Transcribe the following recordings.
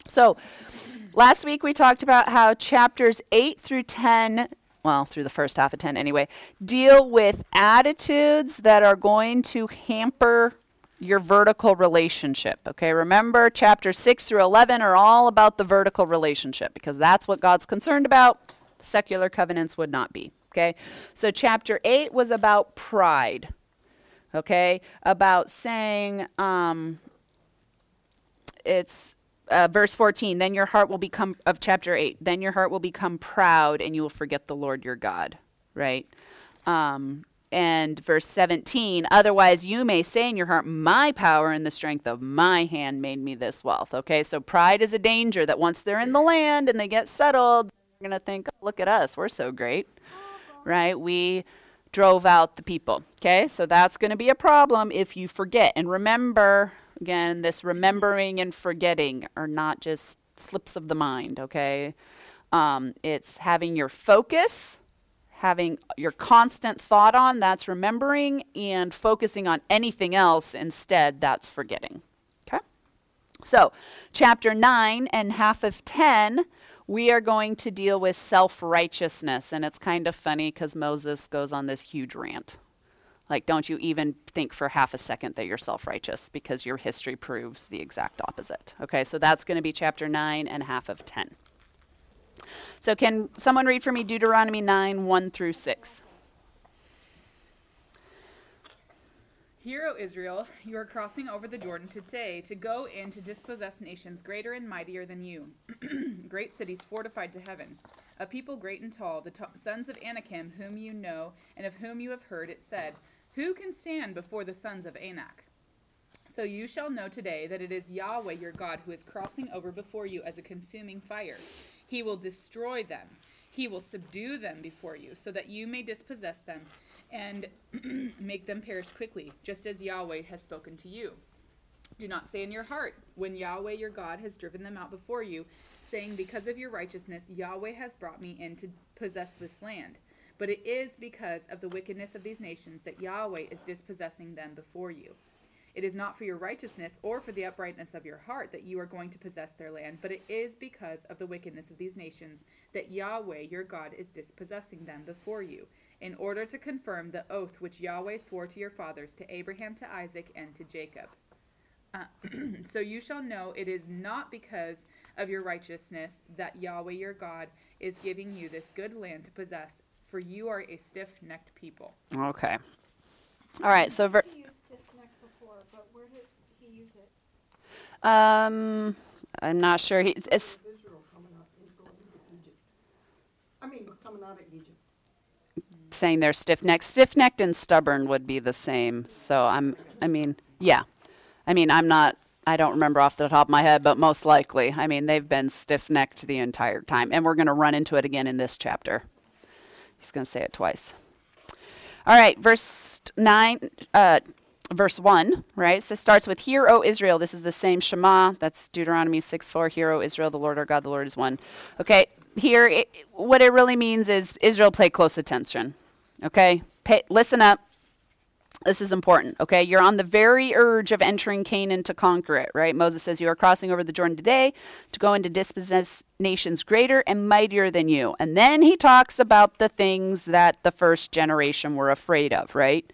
So last week we talked about how chapters 8 through 10, well, through the first half of 10 anyway, deal with attitudes that are going to hamper your vertical relationship. Okay, remember chapters 6 through 11 are all about the vertical relationship because that's what God's concerned about. Secular covenants would not be. Okay, so chapter 8 was about pride. Okay, about saying, it's verse 14, then your heart will become, of chapter 8, then your heart will become proud and you will forget the Lord your God, right? And verse 17, otherwise you may say in your heart, my power and the strength of my hand made me this wealth. Okay, so pride is a danger that once they're in the land and they get settled, they're going to think, oh, look at us, we're so great, right? We drove out the people. Okay, so that's going to be a problem if you forget. And remember, again, this remembering and forgetting are not just slips of the mind, okay? It's having your focus, having your constant thought on, that's remembering, and focusing on anything else instead, that's forgetting. Okay? So, chapter 9 and half of 10, we are going to deal with self-righteousness. And it's kind of funny because Moses goes on this huge rant. Like, don't you even think for half a second that you're self-righteous because your history proves the exact opposite. Okay, so that's going to be chapter 9 and half of 10. So can someone read for me Deuteronomy 9, 1 through 6? Hear, O Israel, you are crossing over the Jordan today to go in to dispossess nations greater and mightier than you, great cities fortified to heaven, a people great and tall, the sons of Anakim, whom you know and of whom you have heard it said, who can stand before the sons of Anak? So you shall know today that it is Yahweh your God who is crossing over before you as a consuming fire. He will destroy them. He will subdue them before you, so that you may dispossess them and make them perish quickly, just as Yahweh has spoken to you. Do not say in your heart, when Yahweh your God has driven them out before you, saying, because of your righteousness, Yahweh has brought me in to possess this land. But it is because of the wickedness of these nations that Yahweh is dispossessing them before you. It is not for your righteousness or for the uprightness of your heart that you are going to possess their land, but it is because of the wickedness of these nations that Yahweh your God is dispossessing them before you, in order to confirm the oath which Yahweh swore to your fathers, to Abraham, to Isaac, and to Jacob. So you shall know it is not because of your righteousness that Yahweh your God is giving you this good land to possess, for you are a stiff-necked people. Okay. All right, so... He used stiff-necked before, but where did he use it? I'm not sure. It's Israel coming out into Egypt. Coming out of Egypt. saying they're stiff-necked. Stiff-necked and stubborn would be the same. So yeah. I don't remember off the top of my head, but most likely. They've been stiff-necked the entire time. And we're going to run into it again in this chapter. He's going to say it twice. All right, verse 9, verse 1, right? So it starts with, Hear, O Israel. This is the same Shema. That's Deuteronomy 6:4. Hear, O Israel, the Lord our God, the Lord is one. Okay, here, what it really means is Israel, pay close attention. Okay, listen up. This is important, okay? You're on the very urge of entering Canaan to conquer it, right? Moses says, you are crossing over the Jordan today to go into dispossess nations greater and mightier than you. And then he talks about the things that the first generation were afraid of, right?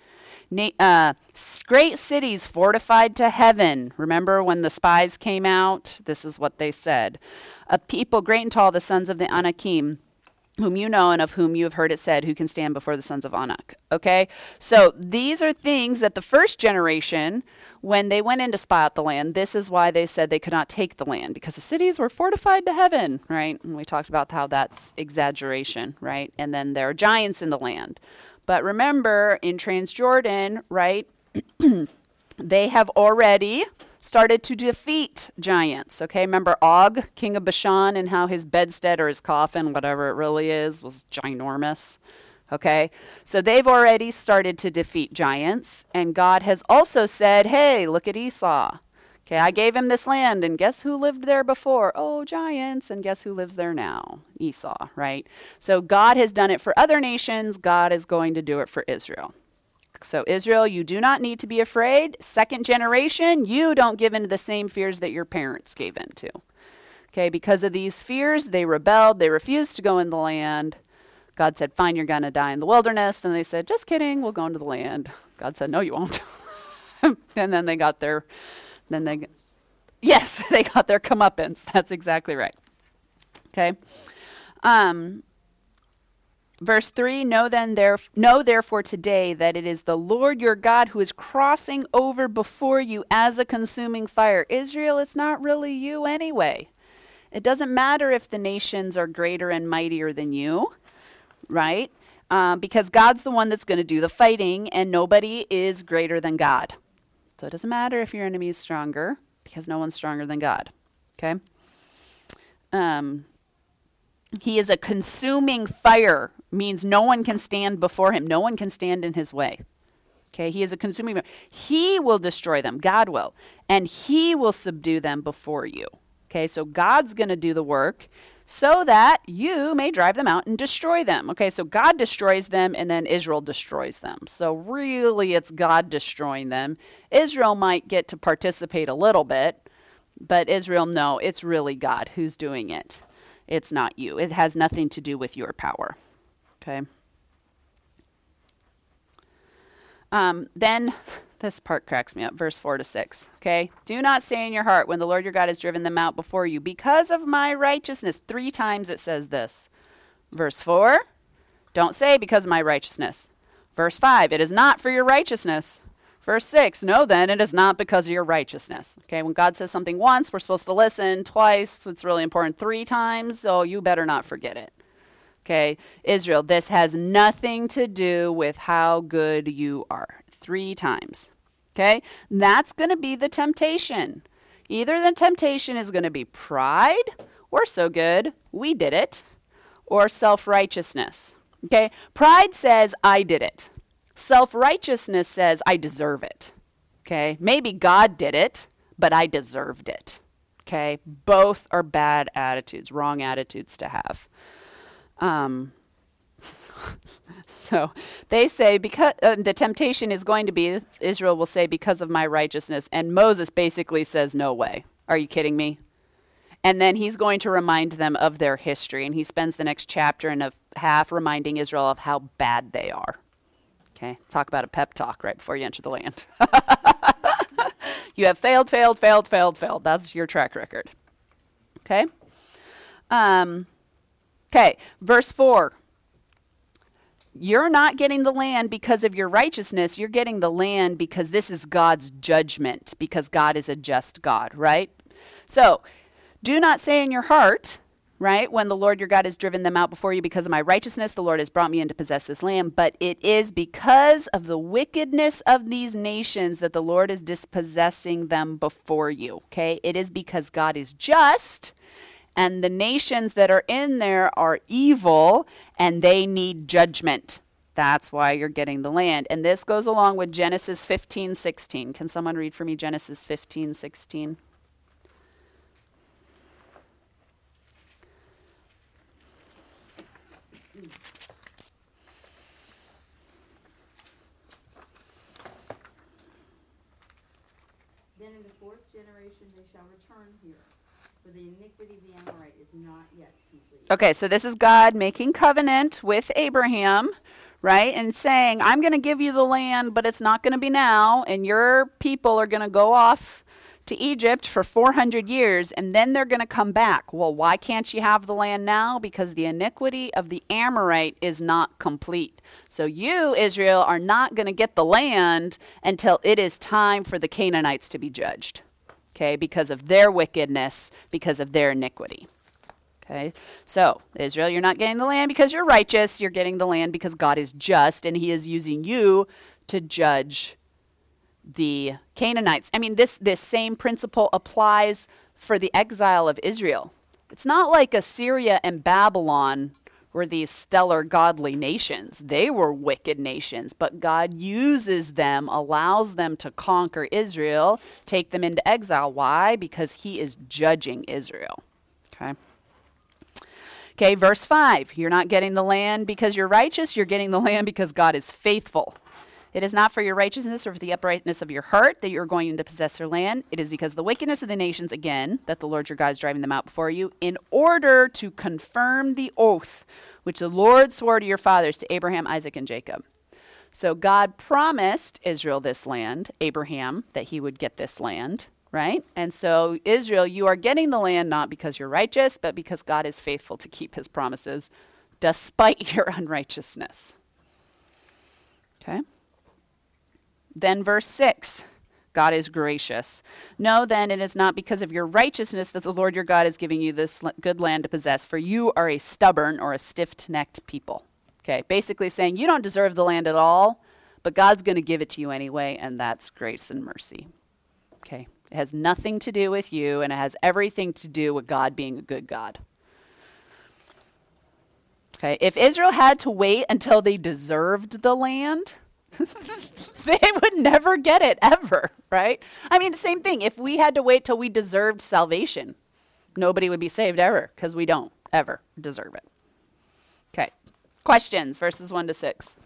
Great cities fortified to heaven. Remember when the spies came out? This is what they said. A people great and tall, the sons of the Anakim, whom you know and of whom you have heard it said, who can stand before the sons of Anak. Okay? So these are things that the first generation, when they went in to spy out the land, this is why they said they could not take the land, because the cities were fortified to heaven, right? And we talked about how that's exaggeration, right? And then there are giants in the land. But remember, in Transjordan, right, they have already started to defeat giants, okay? Remember Og, king of Bashan, and how his bedstead or his coffin, whatever it really is, was ginormous, okay? So they've already started to defeat giants, and God has also said, hey, look at Esau. Okay, I gave him this land, and guess who lived there before? Oh, giants, and guess who lives there now? Esau, right? So God has done it for other nations. God is going to do it for Israel. So Israel, you do not need to be afraid. Second generation, you don't give into the same fears that your parents gave into. Okay, because of these fears, they rebelled. They refused to go in the land. God said, fine, you're going to die in the wilderness. Then they said, just kidding, we'll go into the land. God said, no, you won't. And then they got their, yes, they got their comeuppance. That's exactly right. Okay. Verse 3, know therefore today that it is the Lord your God who is crossing over before you as a consuming fire. Israel, it's not really you anyway. It doesn't matter if the nations are greater and mightier than you, right? Because God's the one that's going to do the fighting, and nobody is greater than God. So it doesn't matter if your enemy is stronger, because no one's stronger than God. Okay? He is a consuming fire, means no one can stand before him. No one can stand in his way. Okay? He is a consuming fire. He will destroy them. God will. And he will subdue them before you. Okay? So God's going to do the work so that you may drive them out and destroy them. Okay? So God destroys them, and then Israel destroys them. So really, it's God destroying them. Israel might get to participate a little bit, but Israel, no, it's really God who's doing it. It's not you. It has nothing to do with your power. Okay? Then, this part cracks me up, verse 4-6. Okay? Do not say in your heart when the Lord your God has driven them out before you, because of my righteousness. 3 times it says this. Verse 4, don't say because of my righteousness. Verse 5, it is not for your righteousness. Verse 6, no then, it is not because of your righteousness. Okay, when God says something once, we're supposed to listen. Twice, it's really important. 3 times, so you better not forget it. Okay, Israel, this has nothing to do with how good you are. 3 times. Okay, that's going to be the temptation. Either the temptation is going to be pride, we're so good, we did it, or self-righteousness. Okay, pride says, I did it. Self-righteousness says, I deserve it. Okay? Maybe God did it, but I deserved it. Okay? Both are bad attitudes, wrong attitudes to have. So they say, because the temptation is going to be, Israel will say, because of my righteousness. And Moses basically says, no way. Are you kidding me? And then he's going to remind them of their history. And he spends the next chapter and a half reminding Israel of how bad they are. Okay, talk about a pep talk right before you enter the land. You have failed. That's your track record. Okay? Okay, verse 4. You're not getting the land because of your righteousness. You're getting the land because this is God's judgment, because God is a just God, right? So, do not say in your heart, right, when the Lord your God has driven them out before you because of my righteousness, the Lord has brought me in to possess this land. But it is because of the wickedness of these nations that the Lord is dispossessing them before you. Okay? It is because God is just, and the nations that are in there are evil, and they need judgment. That's why you're getting the land. And this goes along with Genesis 15:16. Can someone read for me Genesis 15:16? Then in the 4th generation they shall return here, for the iniquity of the Amorite is not yet complete. Okay, so this is God making covenant with Abraham, right? And saying, I'm going to give you the land, but it's not going to be now, and your people are going to go off to Egypt for 400 years, and then they're going to come back. Well, why can't you have the land now? Because the iniquity of the Amorite is not complete. So you, Israel, are not going to get the land until it is time for the Canaanites to be judged, okay, because of their wickedness, because of their iniquity. Okay, so Israel, you're not getting the land because you're righteous. You're getting the land because God is just, and he is using you to judge the Canaanites. I mean, this same principle applies for the exile of Israel. It's not like Assyria and Babylon were these stellar godly nations. They were wicked nations, but God uses them, allows them to conquer Israel, take them into exile. Why? Because he is judging Israel. Okay. Okay, verse 5. You're not getting the land because you're righteous. You're getting the land because God is faithful. It is not for your righteousness or for the uprightness of your heart that you are going to possess their land. It is because of the wickedness of the nations, again, that the Lord your God is driving them out before you, in order to confirm the oath which the Lord swore to your fathers, to Abraham, Isaac, and Jacob. So God promised Israel this land, Abraham, that he would get this land, right? And so Israel, you are getting the land not because you're righteous, but because God is faithful to keep his promises, despite your unrighteousness. Okay? Then verse 6, God is gracious. No, then it is not because of your righteousness that the Lord your God is giving you this good land to possess, for you are a stubborn or a stiff-necked people. Okay, basically saying you don't deserve the land at all, but God's going to give it to you anyway, and that's grace and mercy. Okay, it has nothing to do with you, and it has everything to do with God being a good God. Okay, if Israel had to wait until they deserved the land, they would never get it, ever, right? I mean, the same thing. If we had to wait till we deserved salvation, nobody would be saved ever, because we don't ever deserve it. Okay. Questions, verses 1 to 6.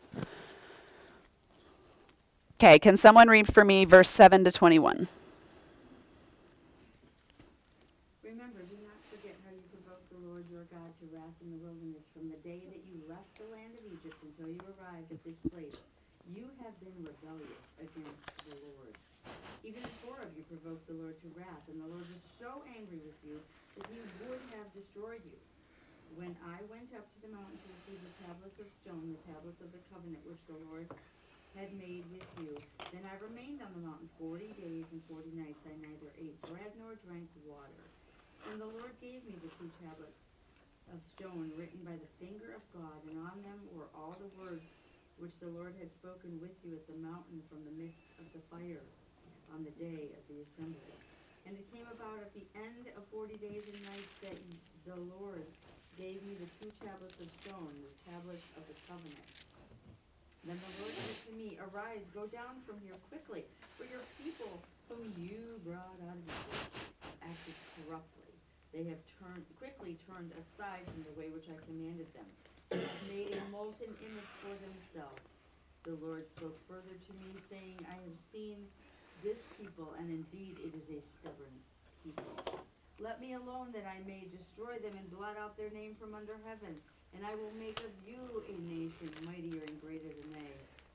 Okay, can someone read for me verse 7 to 21? Remember, do not forget how you provoked the Lord your God to wrath in the wilderness from the day that you left the land of Egypt until you arrived at this place. You have been rebellious against the Lord. Even 4 of you provoked the Lord to wrath, and the Lord was so angry with you that he would have destroyed you. When I went up to the mountain to receive the tablets of stone, the tablets of the covenant which the Lord had made with you, then I remained on the mountain 40 days and 40 nights. I neither ate bread nor drank water. And the Lord gave me the 2 tablets of stone written by the finger of God, and on them were all the words which the Lord had spoken with you at the mountain from the midst of the fire on the day of the assembly. And it came about at the end of 40 days and nights that the Lord gave me the 2 tablets of stone, the tablets of the covenant. Then the Lord said to me, Arise, go down from here quickly, for your people whom you brought out of Egypt have acted corruptly. They have quickly turned aside from the way which I commanded them, and have made a molten image for themselves. The Lord spoke further to me, saying, I have seen this people, and indeed it is a stubborn people. Let me alone that I may destroy them and blot out their name from under heaven, and I will make of you a nation mightier and greater than they.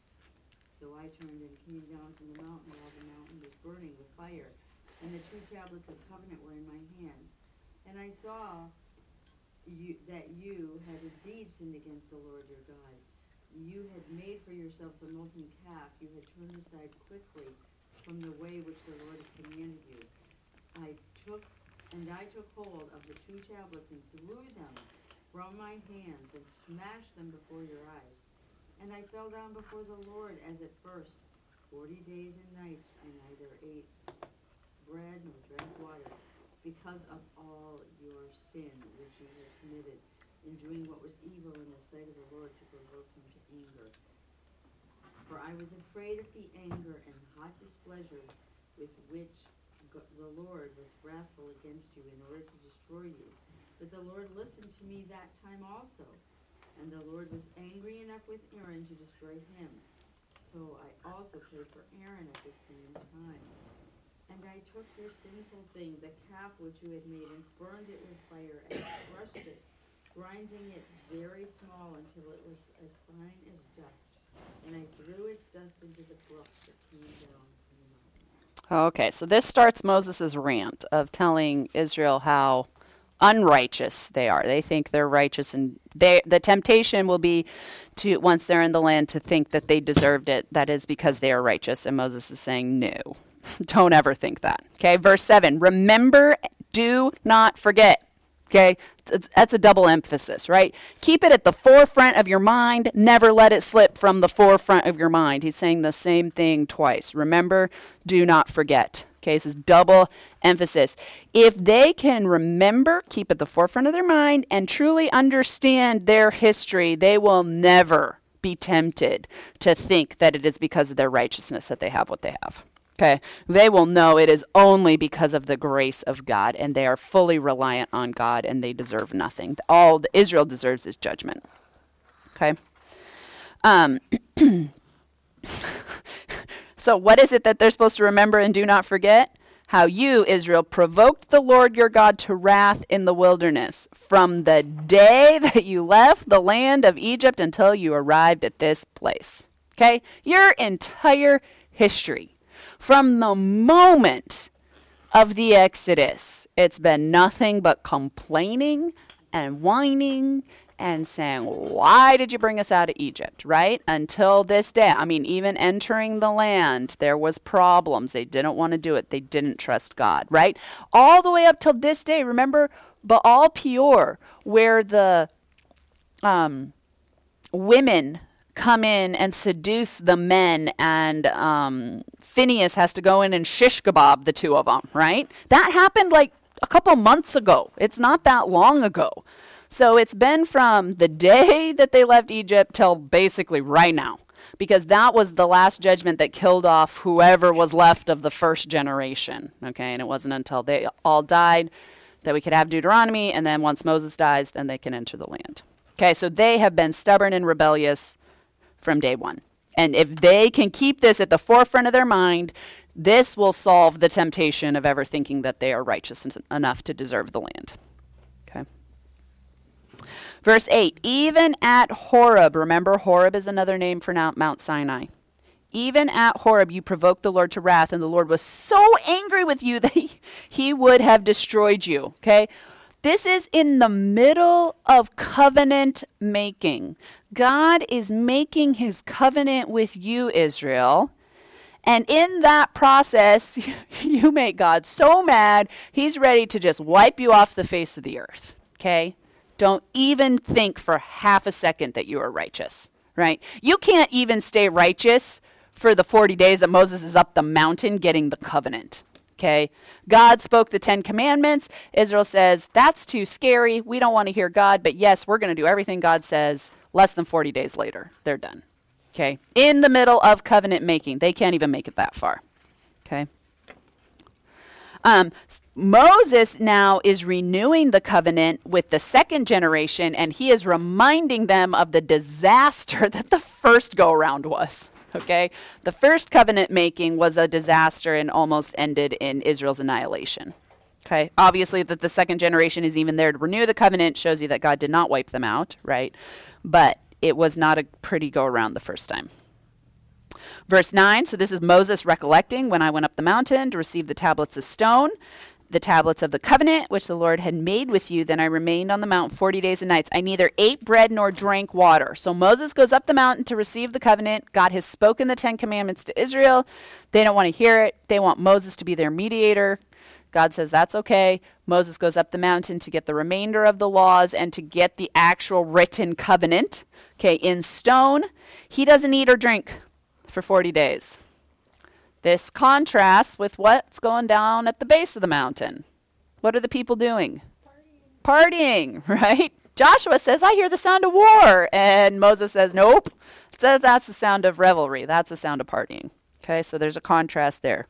So I turned and came down from the mountain while the mountain was burning with fire, and the 2 tablets of covenant were in my hands. And I saw that you had indeed sinned against the Lord your God. You had made for yourselves a molten calf. You had turned aside quickly from the way which the Lord had commanded you. I took hold of the 2 tablets and threw them from my hands and smashed them before your eyes. And I fell down before the Lord as at first. 40 days and nights I neither ate bread nor drank water, because of all your sin which you had committed in doing what was evil in the sight of the Lord to provoke him to anger. For I was afraid of the anger and hot displeasure with which the Lord was wrathful against you in order to destroy you. But the Lord listened to me that time also, and the Lord was angry enough with Aaron to destroy him. So I also prayed for Aaron at the same time. And I took your sinful thing, the calf which you had made, and burned it with fire, and crushed it, grinding it very small until it was as fine as dust. And I threw its dust into the brooks that came down from the mountain. Okay, so this starts Moses' rant of telling Israel how unrighteous they are. They think they're righteous, and the temptation will be to, once they're in the land, to think that they deserved it. That is because they are righteous. And Moses is saying, no, don't ever think that. Okay, verse 7, remember, do not forget. Okay, that's a double emphasis, right? Keep it at the forefront of your mind. Never let it slip from the forefront of your mind. He's saying the same thing twice. Remember, do not forget. Okay, this is double emphasis. If they can remember, keep at the forefront of their mind, and truly understand their history, they will never be tempted to think that it is because of their righteousness that they have what they have. Okay, they will know it is only because of the grace of God, and they are fully reliant on God, and they deserve nothing. All that Israel deserves is judgment. Okay. So what is it that they're supposed to remember and do not forget? How you, Israel, provoked the Lord your God to wrath in the wilderness from the day that you left the land of Egypt until you arrived at this place. Okay? Your entire history. From the moment of the Exodus, it's been nothing but complaining and whining and saying, why did you bring us out of Egypt, right? Until this day. I mean, even entering the land, there was problems. They didn't want to do it. They didn't trust God, right? All the way up till this day. Remember Baal Peor, where the women come in and seduce the men, and Phineas has to go in and shish kebab the two of them, right? That happened like a couple months ago. It's not that long ago. So it's been from the day that they left Egypt till basically right now, because that was the last judgment that killed off whoever was left of the first generation, okay? And it wasn't until they all died that we could have Deuteronomy, and then once Moses dies, then they can enter the land. Okay, so they have been stubborn and rebellious from day one. And if they can keep this at the forefront of their mind, this will solve the temptation of ever thinking that they are righteous enough to deserve the land. Okay. Verse 8, even at Horeb, remember Horeb is another name for Mount Sinai. Even at Horeb you provoked the Lord to wrath, and the Lord was so angry with you that he would have destroyed you. Okay? This is in the middle of covenant making. God is making his covenant with you, Israel. And in that process, you make God so mad, he's ready to just wipe you off the face of the earth. Okay? Don't even think for half a second that you are righteous, right? You can't even stay righteous for the 40 days that Moses is up the mountain getting the covenant. Okay? God spoke the 10 commandments. Israel says, that's too scary. We don't want to hear God, but yes, we're going to do everything God says. Less than 40 days later, they're done. Okay? In the middle of covenant making. They can't even make it that far. Okay? Moses now is renewing the covenant with the second generation, and he is reminding them of the disaster that the first go-around was. Okay? The first covenant making was a disaster and almost ended in Israel's annihilation. Okay? Obviously, that the second generation is even there to renew the covenant shows you that God did not wipe them out, right? But it was not a pretty go-around the first time. Verse 9, so this is Moses recollecting, when I went up the mountain to receive the tablets of stone, the tablets of the covenant, which the Lord had made with you. Then I remained on the mount 40 days and nights. I neither ate bread nor drank water. So Moses goes up the mountain to receive the covenant. God has spoken the 10 commandments to Israel. They don't want to hear it. They want Moses to be their mediator. God says that's okay. Moses goes up the mountain to get the remainder of the laws and to get the actual written covenant, okay, in stone. He doesn't eat or drink for 40 days. This contrasts with what's going down at the base of the mountain. What are the people doing? Partying, right? Joshua says, I hear the sound of war. And Moses says, nope. Says that's the sound of revelry. That's the sound of partying. Okay, so there's a contrast there.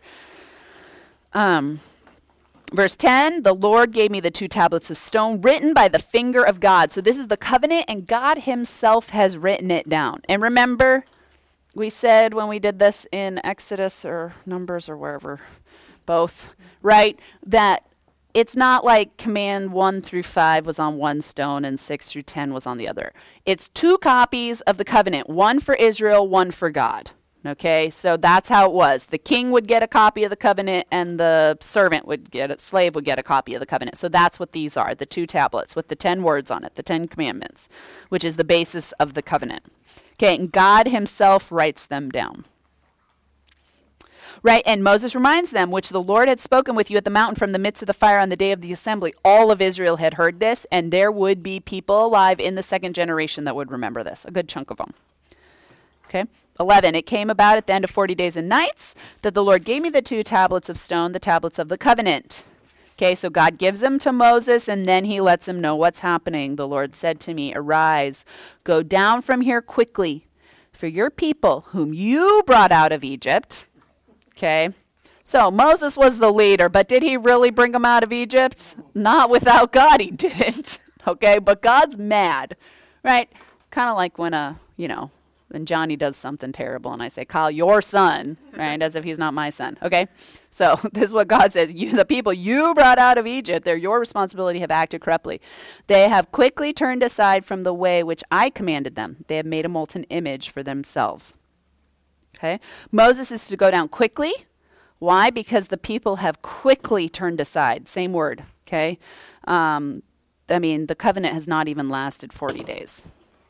Verse 10, the Lord gave me the 2 tablets of stone written by the finger of God. So this is the covenant, and God himself has written it down. And remember, we said when we did this in Exodus or Numbers or wherever, both, right, that it's not like command 1 through 5 was on one stone and 6 through 10 was on the other. It's 2 copies of the covenant, one for Israel, one for God. Okay, so that's how it was. The king would get a copy of the covenant, and the slave would get a copy of the covenant. So that's what these are, the 2 tablets with the 10 words on it, the 10 commandments, which is the basis of the covenant. Okay, and God himself writes them down. Right, and Moses reminds them, which the Lord had spoken with you at the mountain from the midst of the fire on the day of the assembly. All of Israel had heard this, and there would be people alive in the second generation that would remember this, a good chunk of them. Okay, 11, it came about at the end of 40 days and nights that the Lord gave me the 2 tablets of stone, the tablets of the covenant. Okay, so God gives them to Moses, and then he lets him know what's happening. The Lord said to me, arise, go down from here quickly, for your people whom you brought out of Egypt. Okay, so Moses was the leader, but did he really bring them out of Egypt? Not without God, he didn't. Okay, but God's mad, right? Kind of like when and Johnny does something terrible, and I say, Kyle, your son, right, as if he's not my son, okay? So this is what God says. The people you brought out of Egypt, they're your responsibility, have acted corruptly. They have quickly turned aside from the way which I commanded them. They have made a molten image for themselves. Okay? Moses is to go down quickly. Why? Because the people have quickly turned aside. Same word, okay? The covenant has not even lasted 40 days.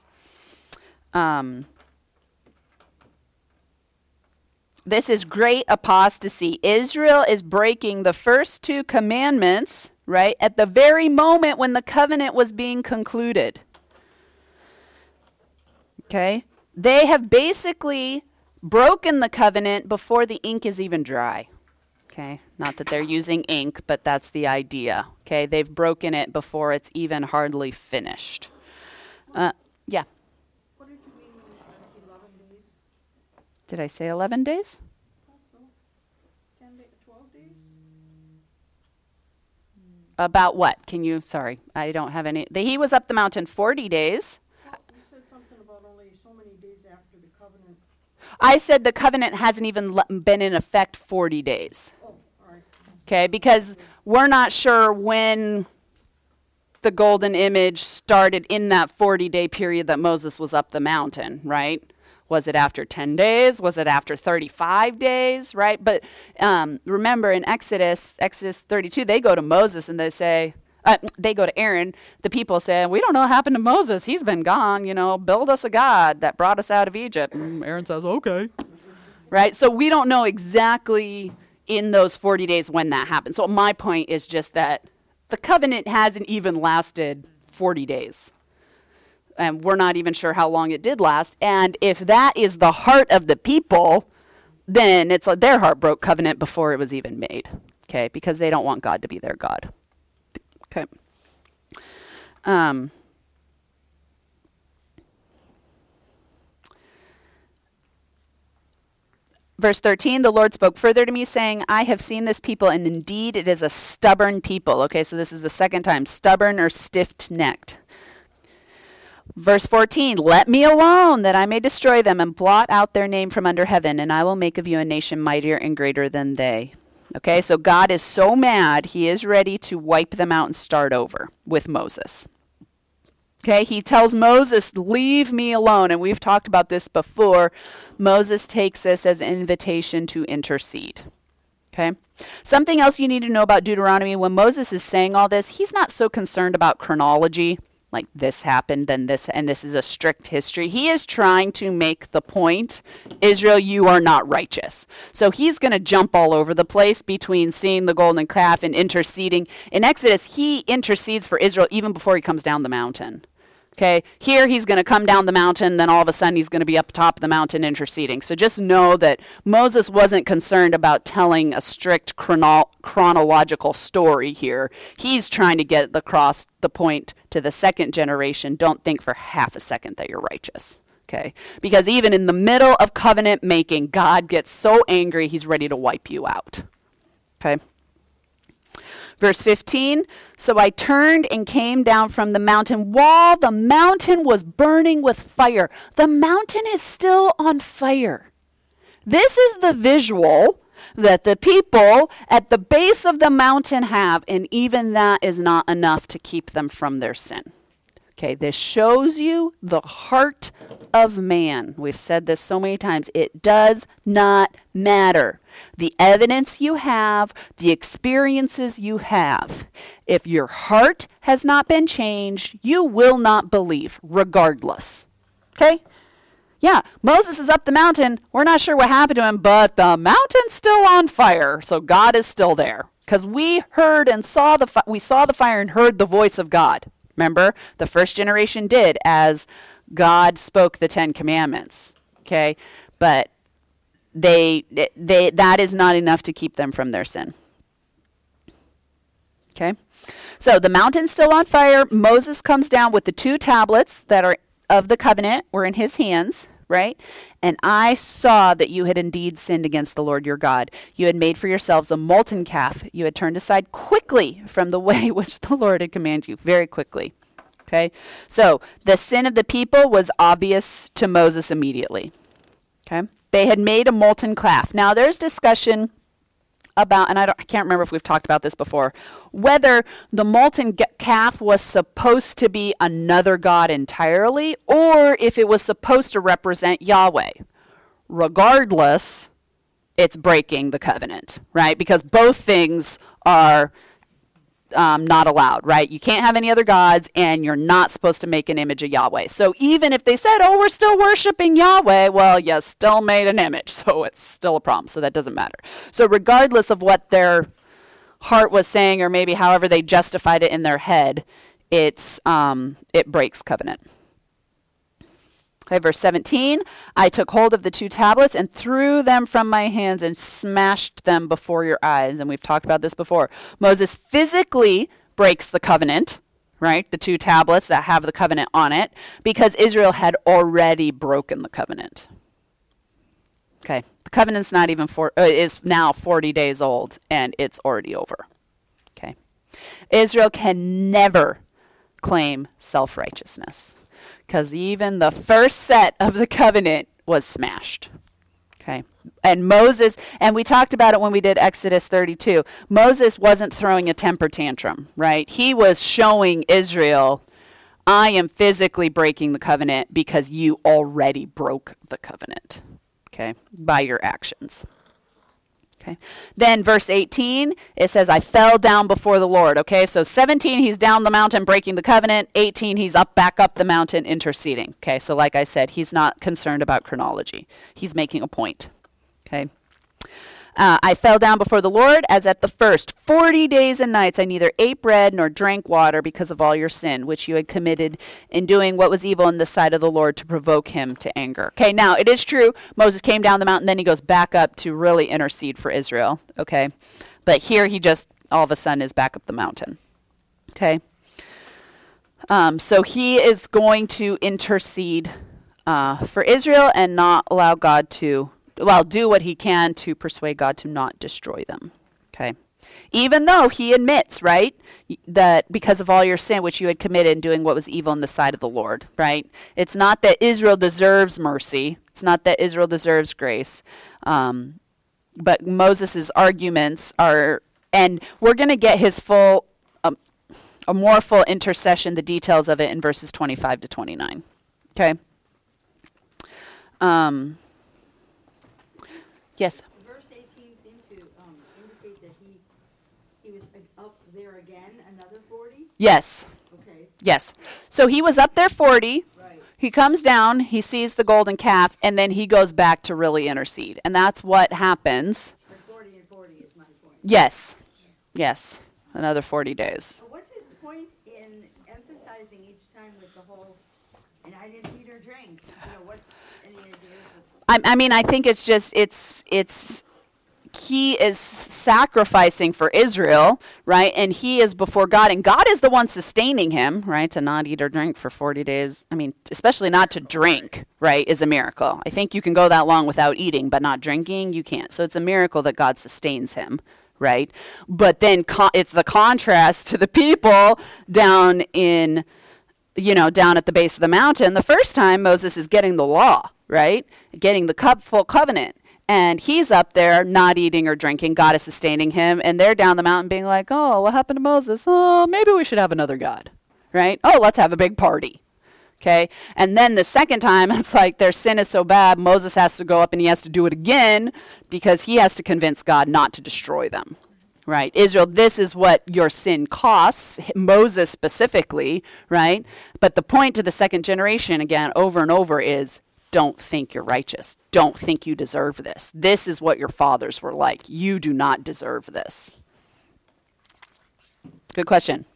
This is great apostasy. Israel is breaking the first two commandments, right, at the very moment when the covenant was being concluded. Okay? They have basically broken the covenant before the ink is even dry. Okay? Not that they're using ink, but that's the idea. Okay? They've broken it before it's even hardly finished. Yeah. What did you mean when you said 11 days? Did I say 11 days? Also, 12 days? About what? Sorry, I don't have any. He was up the mountain 40 days. Well, you said something about only so many days after the covenant. I said the covenant hasn't even been in effect 40 days. Oh, all right. Okay, because we're not sure when the golden image started in that 40-day period that Moses was up the mountain, right? Was it after 10 days? Was it after 35 days, right? But remember in Exodus 32, they go to Moses and they say, they go to Aaron. The people say, we don't know what happened to Moses. He's been gone, build us a God that brought us out of Egypt. And Aaron says, okay. Right? So we don't know exactly in those 40 days when that happened. So my point is just that the covenant hasn't even lasted 40 days. And we're not even sure how long it did last. And if that is the heart of the people, then it's like their heart broke covenant before it was even made. Okay? Because they don't want God to be their God. Okay. Verse 13, the Lord spoke further to me, saying, I have seen this people, and indeed it is a stubborn people. Okay, so this is the second time, stubborn or stiff-necked. Verse 14, let me alone, that I may destroy them and blot out their name from under heaven, and I will make of you a nation mightier and greater than they. Okay, so God is so mad, he is ready to wipe them out and start over with Moses. Okay, he tells Moses, leave me alone. And we've talked about this before. Moses takes this as an invitation to intercede. Okay, something else you need to know about Deuteronomy, when Moses is saying all this, he's not so concerned about chronology, like this happened, then this, and this is a strict history. He is trying to make the point, Israel, you are not righteous. So he's going to jump all over the place between seeing the golden calf and interceding. In Exodus, he intercedes for Israel even before he comes down the mountain. Okay, here he's going to come down the mountain, then all of a sudden he's going to be up top of the mountain interceding. So just know that Moses wasn't concerned about telling a strict chronological story here. He's trying to get across the point to the second generation. Don't think for half a second that you're righteous. Okay, because even in the middle of covenant making, God gets so angry he's ready to wipe you out. Okay. Verse 15, so I turned and came down from the mountain while the mountain was burning with fire. The mountain is still on fire. This is the visual that the people at the base of the mountain have, and even that is not enough to keep them from their sin. Okay, this shows you the heart of man. We've said this so many times. It does not matter. The evidence you have, the experiences you have. If your heart has not been changed, you will not believe, regardless. Okay? Yeah, Moses is up the mountain. We're not sure what happened to him, but the mountain's still on fire, so God is still there. Because we heard and saw the fire and heard the voice of God. Remember, the first generation did as God spoke the 10 Commandments. Okay, but that is not enough to keep them from their sin. Okay, so the mountain's still on fire. Moses comes down with the 2 tablets that are of the covenant were in his hands, right? And I saw that you had indeed sinned against the Lord your God. You had made for yourselves a molten calf. You had turned aside quickly from the way which the Lord had commanded you, very quickly. Okay, so the sin of the people was obvious to Moses immediately. Okay, they had made a molten calf. Now there's discussion about, and I can't remember if we've talked about this before, whether the molten calf was supposed to be another god entirely, or if it was supposed to represent Yahweh. Regardless, it's breaking the covenant, right? Because both things are not allowed, right? You can't have any other gods, and you're not supposed to make an image of Yahweh. So even if they said, oh, we're still worshiping Yahweh, well, you still made an image, so it's still a problem, so that doesn't matter. So regardless of what their heart was saying, or maybe however they justified it in their head, it breaks covenant. Okay, verse 17, I took hold of the 2 tablets and threw them from my hands and smashed them before your eyes. And we've talked about this before. Moses physically breaks the covenant, right? The 2 tablets that have the covenant on it, because Israel had already broken the covenant. Okay, the covenant's not even is now 40 days old, and it's already over. Okay, Israel can never claim self-righteousness, because even the first set of the covenant was smashed. Okay. And Moses, and we talked about it when we did Exodus 32, Moses wasn't throwing a temper tantrum, right? He was showing Israel, I am physically breaking the covenant because you already broke the covenant, okay, by your actions. Okay. Then verse 18, it says, I fell down before the Lord. Okay, so 17, he's down the mountain breaking the covenant. 18, he's back up the mountain interceding. Okay, so like I said, he's not concerned about chronology. He's making a point. Okay. I fell down before the Lord as at the first. 40 days and nights I neither ate bread nor drank water because of all your sin, which you had committed in doing what was evil in the sight of the Lord to provoke him to anger. Okay, now it is true, Moses came down the mountain, then he goes back up to really intercede for Israel. Okay, but here he just all of a sudden is back up the mountain. Okay, so he is going to intercede for Israel and not allow God to do what he can to persuade God to not destroy them. Okay. Even though he admits, right, that because of all your sin which you had committed in doing what was evil in the sight of the Lord, right? It's not that Israel deserves mercy. It's not that Israel deserves grace. But Moses' arguments are, and we're going to get his full, a more full intercession, the details of it in verses 25 to 29. Okay. Yes. Verse 18 seems to indicate that he was up there again, another 40? Yes. Okay. Yes. So he was up there 40. Right. He comes down, he sees the golden calf, and then he goes back to really intercede. And that's what happens. But 40 and 40 is my point. Yes. Yes. Another 40 days. So what's his point in emphasizing each time with the whole, and I didn't eat or drink? What's any ideas? I mean, I think it's just, he is sacrificing for Israel, right? And he is before God, and God is the one sustaining him, right? To not eat or drink for 40 days. I mean, especially not to drink, right, is a miracle. I think you can go that long without eating, but not drinking, you can't. So it's a miracle that God sustains him, right? But then it's the contrast to the people down in, down at the base of the mountain. The first time Moses is getting the law, right? Getting the full covenant. And he's up there not eating or drinking. God is sustaining him. And they're down the mountain being like, oh, what happened to Moses? Oh, maybe we should have another God, right? Oh, let's have a big party. Okay. And then the second time, it's like their sin is so bad, Moses has to go up and he has to do it again because he has to convince God not to destroy them. Right? Israel, this is what your sin costs, Moses specifically, right? But the point to the second generation, again, over and over is, don't think you're righteous. Don't think you deserve this. This is what your fathers were like. You do not deserve this. Good question.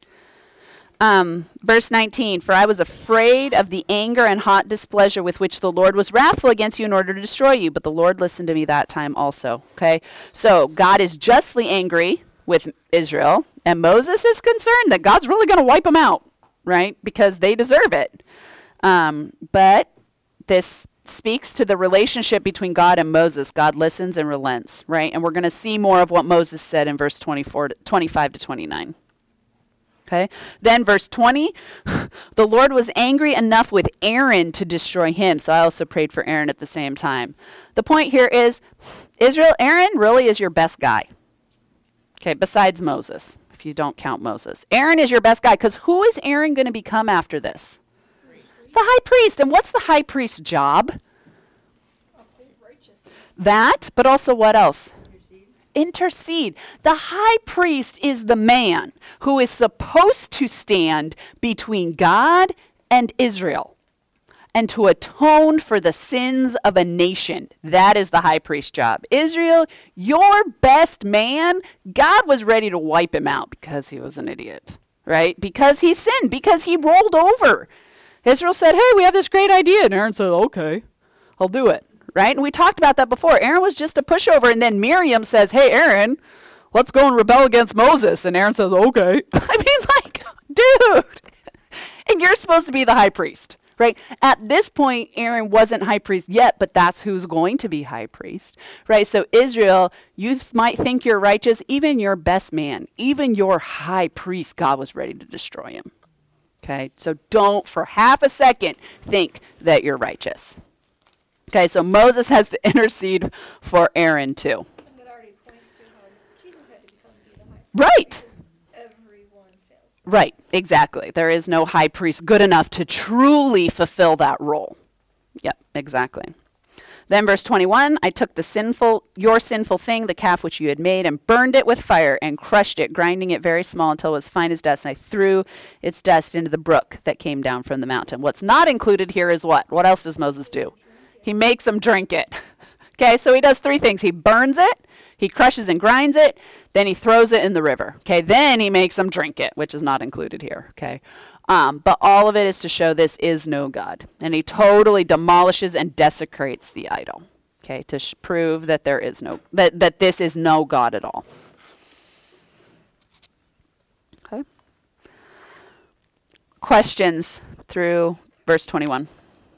Verse 19, for I was afraid of the anger and hot displeasure with which the Lord was wrathful against you in order to destroy you. But the Lord listened to me that time also. Okay, so God is justly angry with Israel, and Moses is concerned that God's really going to wipe them out, right? Because they deserve it. But this speaks to the relationship between God and Moses. God listens and relents, right? And we're going to see more of what Moses said in verse 25 to 29. Okay. Then verse 20, the Lord was angry enough with Aaron to destroy him. So I also prayed for Aaron at the same time. The point here is, Israel, Aaron really is your best guy. Okay, besides Moses, if you don't count Moses. Aaron is your best guy, because who is Aaron going to become after this? The high priest. And what's the high priest's job? Righteous. That, but also what else? Intercede. The high priest is the man who is supposed to stand between God and Israel and to atone for the sins of a nation. That is the high priest's job. Israel, your best man, God was ready to wipe him out because he was an idiot, right? Because he sinned, because he rolled over. Israel said, hey, we have this great idea. And Aaron said, okay, I'll do it. Right? And we talked about that before. Aaron was just a pushover. And then Miriam says, hey, Aaron, let's go and rebel against Moses. And Aaron says, okay. I mean, like, dude. And you're supposed to be the high priest, right? At this point, Aaron wasn't high priest yet, but that's who's going to be high priest, right? So Israel, you might think you're righteous. Even your best man, even your high priest, God was ready to destroy him. Okay? So don't for half a second think that you're righteous. Okay, so Moses has to intercede for Aaron too. And that already points to how Jesus had to become the high priest. Right. Because everyone fails. Right, exactly. There is no high priest good enough to truly fulfill that role. Yep, exactly. Then verse 21, I took your sinful thing, the calf which you had made, and burned it with fire and crushed it, grinding it very small until it was fine as dust. And I threw its dust into the brook that came down from the mountain. What's not included here is what? What else does Moses do? He makes them drink it. Okay, so he does three things. He burns it, he crushes and grinds it, then he throws it in the river. Okay, then he makes them drink it, which is not included here. Okay, but all of it is to show this is no God. And he totally demolishes and desecrates the idol. Okay, to prove that there is no, that this is no God at all. Okay. Questions through verse 21.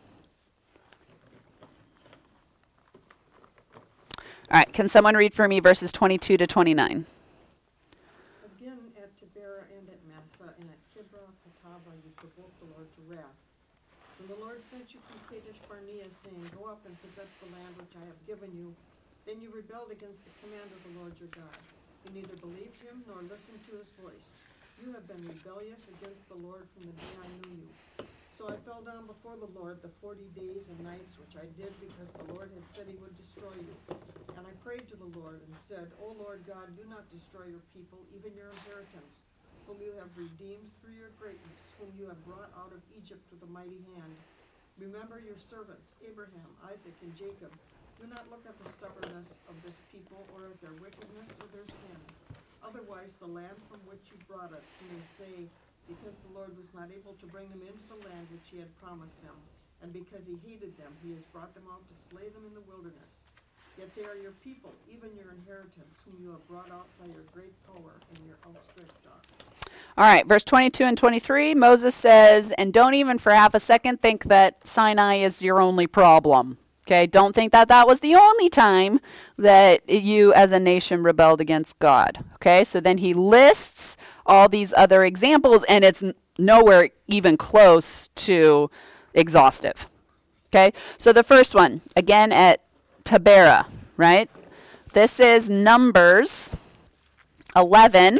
All right, can someone read for me verses 22 to 29? Again at Taberah and at Massah and at Kibroth Hattaavah you provoked the Lord to wrath. When the Lord sent you from Kadesh Barnea, saying, go up and possess the land which I have given you, then you rebelled against the command of the Lord your God. You neither believed him nor listened to his voice. You have been rebellious against the Lord from the day I knew you. So I fell down before the Lord the 40 days and nights which I did, because the Lord had said he would destroy you. And I prayed to the Lord and said, O Lord God, do not destroy your people, even your inheritance, whom you have redeemed through your greatness, whom you have brought out of Egypt with a mighty hand. Remember your servants, Abraham, Isaac, and Jacob. Do not look at the stubbornness of this people, or at their wickedness or their sin. Otherwise the land from which you brought us may say, because the Lord was not able to bring them into the land which he had promised them, and because he hated them, he has brought them out to slay them in the wilderness. Yet they are your people, even your inheritance, whom you have brought out by your great power and your outstretched arm. All right, verse 22 and 23, Moses says, and don't even for half a second think that Sinai is your only problem. Okay, don't think that that was the only time that you as a nation rebelled against God. Okay, so then he lists all these other examples, and it's nowhere even close to exhaustive. Okay, so the first one, again at Taberah, right? This is Numbers 11,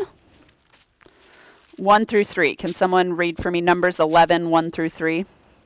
1 through 3. Can someone read for me Numbers 11, 1 through 3?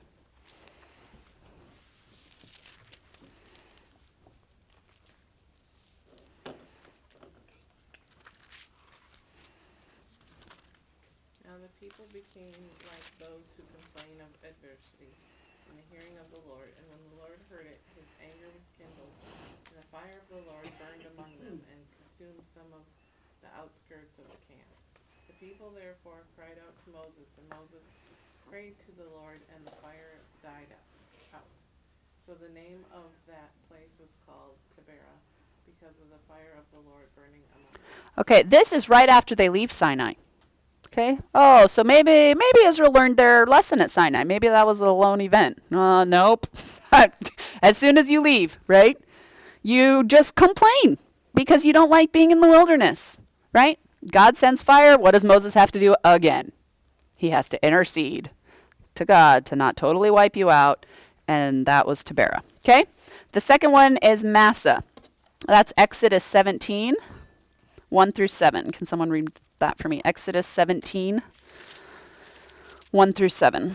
Now the people became like those who complain of adversity in the hearing of the Lord. And when the Lord heard it, his anger was kindled, and the fire of the Lord burned among them and consumed some of the outskirts of the camp. The people therefore cried out to Moses, and Moses prayed to the Lord, and the fire died out. So the name of that place was called Taberah, because of the fire of the Lord burning among them. Okay, this is right after they leave Sinai. Okay. Oh, so maybe Israel learned their lesson at Sinai. Maybe that was a lone event. Nope. As soon as you leave, right, you just complain because you don't like being in the wilderness, right? God sends fire. What does Moses have to do again? He has to intercede to God to not totally wipe you out, and that was Taberah. Okay? The second one is Massa. That's Exodus 17, 1 through 7. Can someone read that for me? Exodus 17, 1 through 7.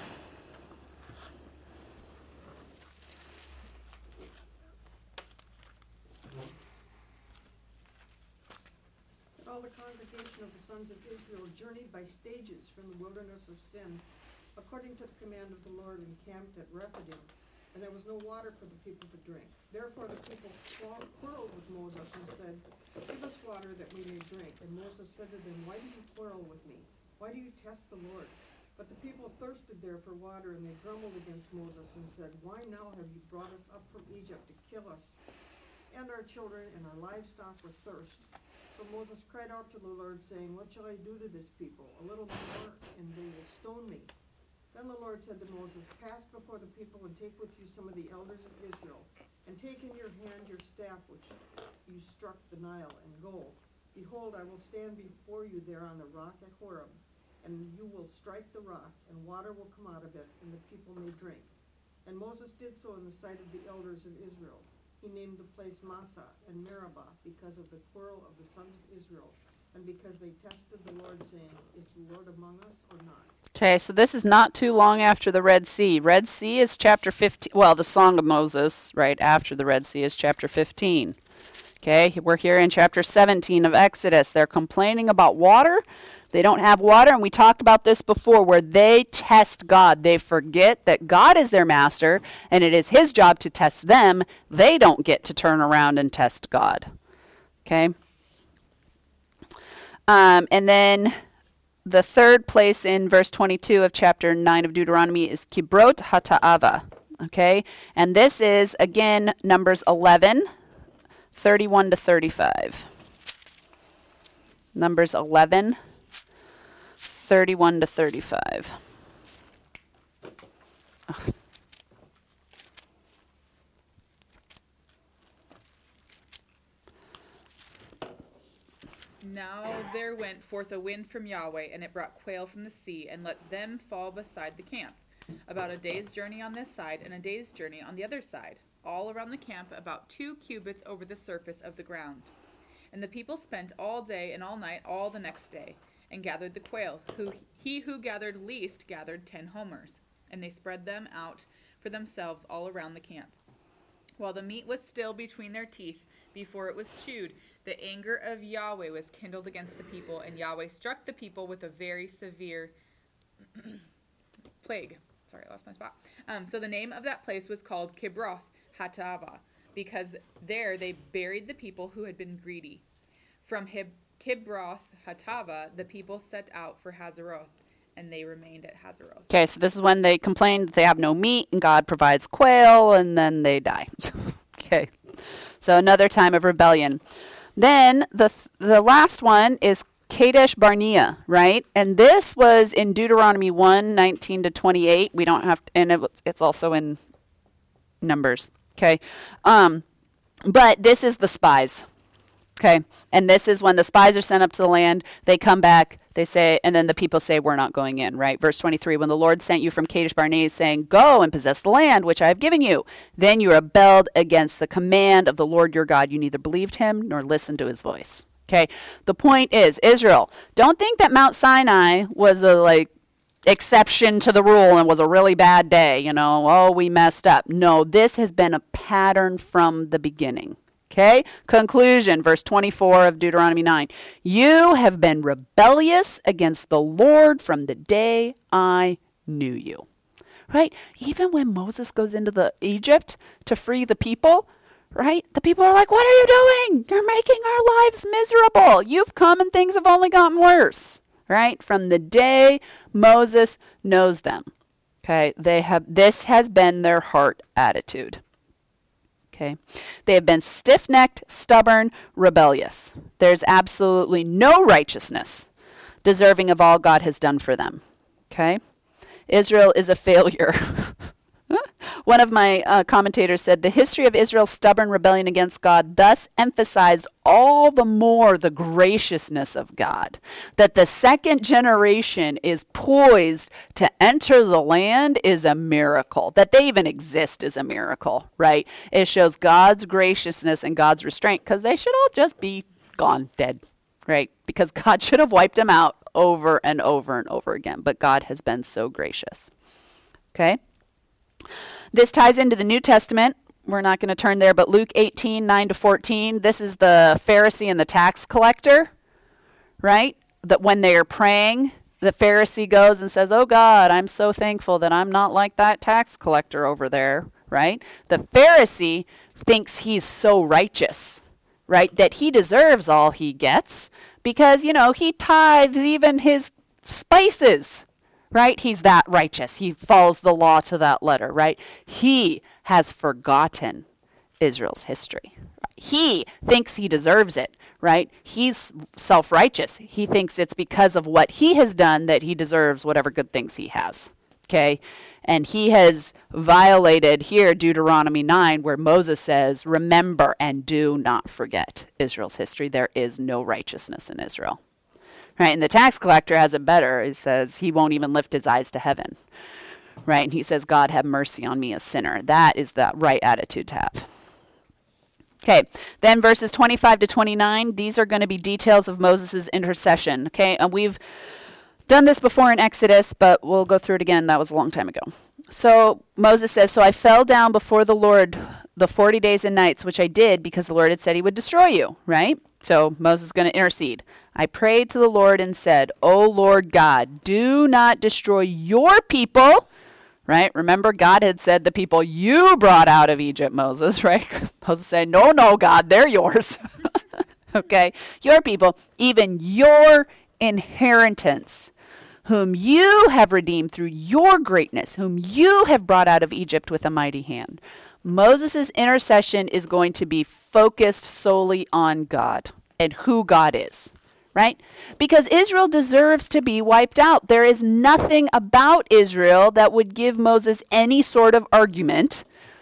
All the congregation of the sons of Israel journeyed by stages from the wilderness of Sin, according to the command of the Lord, and camped at Rephidim, and there was no water for the people to drink. Therefore the people quarreled with Moses and said, "Give us water that we may drink." And Moses said to them, "Why do you quarrel with me? Why do you test the Lord?" But the people thirsted there for water, and they grumbled against Moses and said, "Why now have you brought us up from Egypt to kill us and our children and our livestock with thirst?" So Moses cried out to the Lord, saying, "What shall I do to this people? A little more, and they will stone me." Then the Lord said to Moses, "Pass before the people and take with you some of the elders of Israel, and take in your hand your staff which you struck the Nile, and go. Behold, I will stand before you there on the rock at Horeb, and you will strike the rock, and water will come out of it, and the people may drink." And Moses did so in the sight of the elders of Israel. He named the place Massah and Meribah because of the quarrel of the sons of Israel, and because they tested the Lord, saying, "Is the Lord among us or not?" Okay, so this is not too long after the Red Sea. Red Sea is chapter 15. Well, the Song of Moses, right after the Red Sea, is chapter 15. Okay, we're here in chapter 17 of Exodus. They're complaining about water. They don't have water, and we talked about this before, where they test God. They forget that God is their master, and it is his job to test them. They don't get to turn around and test God. Okay? And then the third place in verse 22 of chapter 9 of Deuteronomy is Kibrot Hata'ava. Okay? And this is, again, Numbers 11, 31 to 35. Numbers 11, 31 to 35. Ugh. Now there went forth a wind from Yahweh, and it brought quail from the sea, and let them fall beside the camp, about a day's journey on this side, and a day's journey on the other side, all around the camp, about 2 cubits over the surface of the ground. And the people spent all day and all night all the next day, and gathered the quail. He who gathered least gathered 10 homers, and they spread them out for themselves all around the camp. While the meat was still between their teeth, before it was chewed, the anger of Yahweh was kindled against the people, and Yahweh struck the people with a very severe plague. Sorry, I lost my spot. So the name of that place was called Kibroth Hatava, because there they buried the people who had been greedy. From Kibroth Hatava, the people set out for Hazeroth, and they remained at Hazeroth. Okay, so this is when they complain that they have no meat, and God provides quail, and then they die. Okay, so another time of rebellion. Then the last one is Kadesh Barnea, right? And this was in Deuteronomy 1, 19 to 28. We don't have, and it's also in Numbers. Okay, but this is the spies. Okay, and this is when the spies are sent up to the land. They come back, they say, and then the people say, "We're not going in," right? Verse 23, when the Lord sent you from Kadesh Barnea, saying, "Go and possess the land which I have given you," then you rebelled against the command of the Lord your God. You neither believed him nor listened to his voice. Okay, the point is, Israel, don't think that Mount Sinai was a exception to the rule and was a really bad day, oh, we messed up. No, this has been a pattern from the beginning. Okay, conclusion, verse 24 of Deuteronomy 9. You have been rebellious against the Lord from the day I knew you. Right? Even when Moses goes into the Egypt to free the people, right? The people are like, "What are you doing? You're making our lives miserable. You've come and things have only gotten worse." Right? From the day Moses knows them. Okay, this has been their heart attitude. Okay. They have been stiff-necked, stubborn, rebellious. There's absolutely no righteousness deserving of all God has done for them. Okay? Israel is a failure. One of my commentators said, the history of Israel's stubborn rebellion against God thus emphasized all the more the graciousness of God, that the second generation is poised to enter the land is a miracle. That they even exist is a miracle, right? It shows God's graciousness and God's restraint, because they should all just be gone, dead, right? Because God should have wiped them out over and over and over again, but God has been so gracious. Okay? This ties into the New Testament. We're not going to turn there, but Luke 18:9-14, this is the Pharisee and the tax collector, right? That when they are praying, the Pharisee goes and says, oh God, I'm so thankful that I'm not like that tax collector over there, right? The Pharisee thinks he's so righteous, right? That he deserves all he gets because, he tithes even his spices, right? He's that righteous. He follows the law to that letter, right? He has forgotten Israel's history. He thinks he deserves it, right? He's self-righteous. He thinks it's because of what he has done that he deserves whatever good things he has, okay? And he has violated here Deuteronomy 9, where Moses says, remember and do not forget Israel's history. There is no righteousness in Israel. Right, and the tax collector has it better. He says he won't even lift his eyes to heaven. Right, and he says, God, have mercy on me, a sinner. That is the right attitude to have. Okay, then verses 25-29, these are going to be details of Moses' intercession. Okay, and we've done this before in Exodus, but we'll go through it again. That was a long time ago. So Moses says, so I fell down before the Lord the 40 days and nights, which I did because the Lord had said he would destroy you, right? So Moses is going to intercede. I prayed to the Lord and said, O Lord God, do not destroy your people, right? Remember, God had said the people you brought out of Egypt, Moses, right? Moses said, no, God, they're yours. Okay, your people, even your inheritance, whom you have redeemed through your greatness, whom you have brought out of Egypt with a mighty hand. Moses' intercession is going to be focused solely on God and who God is, right? Because Israel deserves to be wiped out. There is nothing about Israel that would give Moses any sort of argument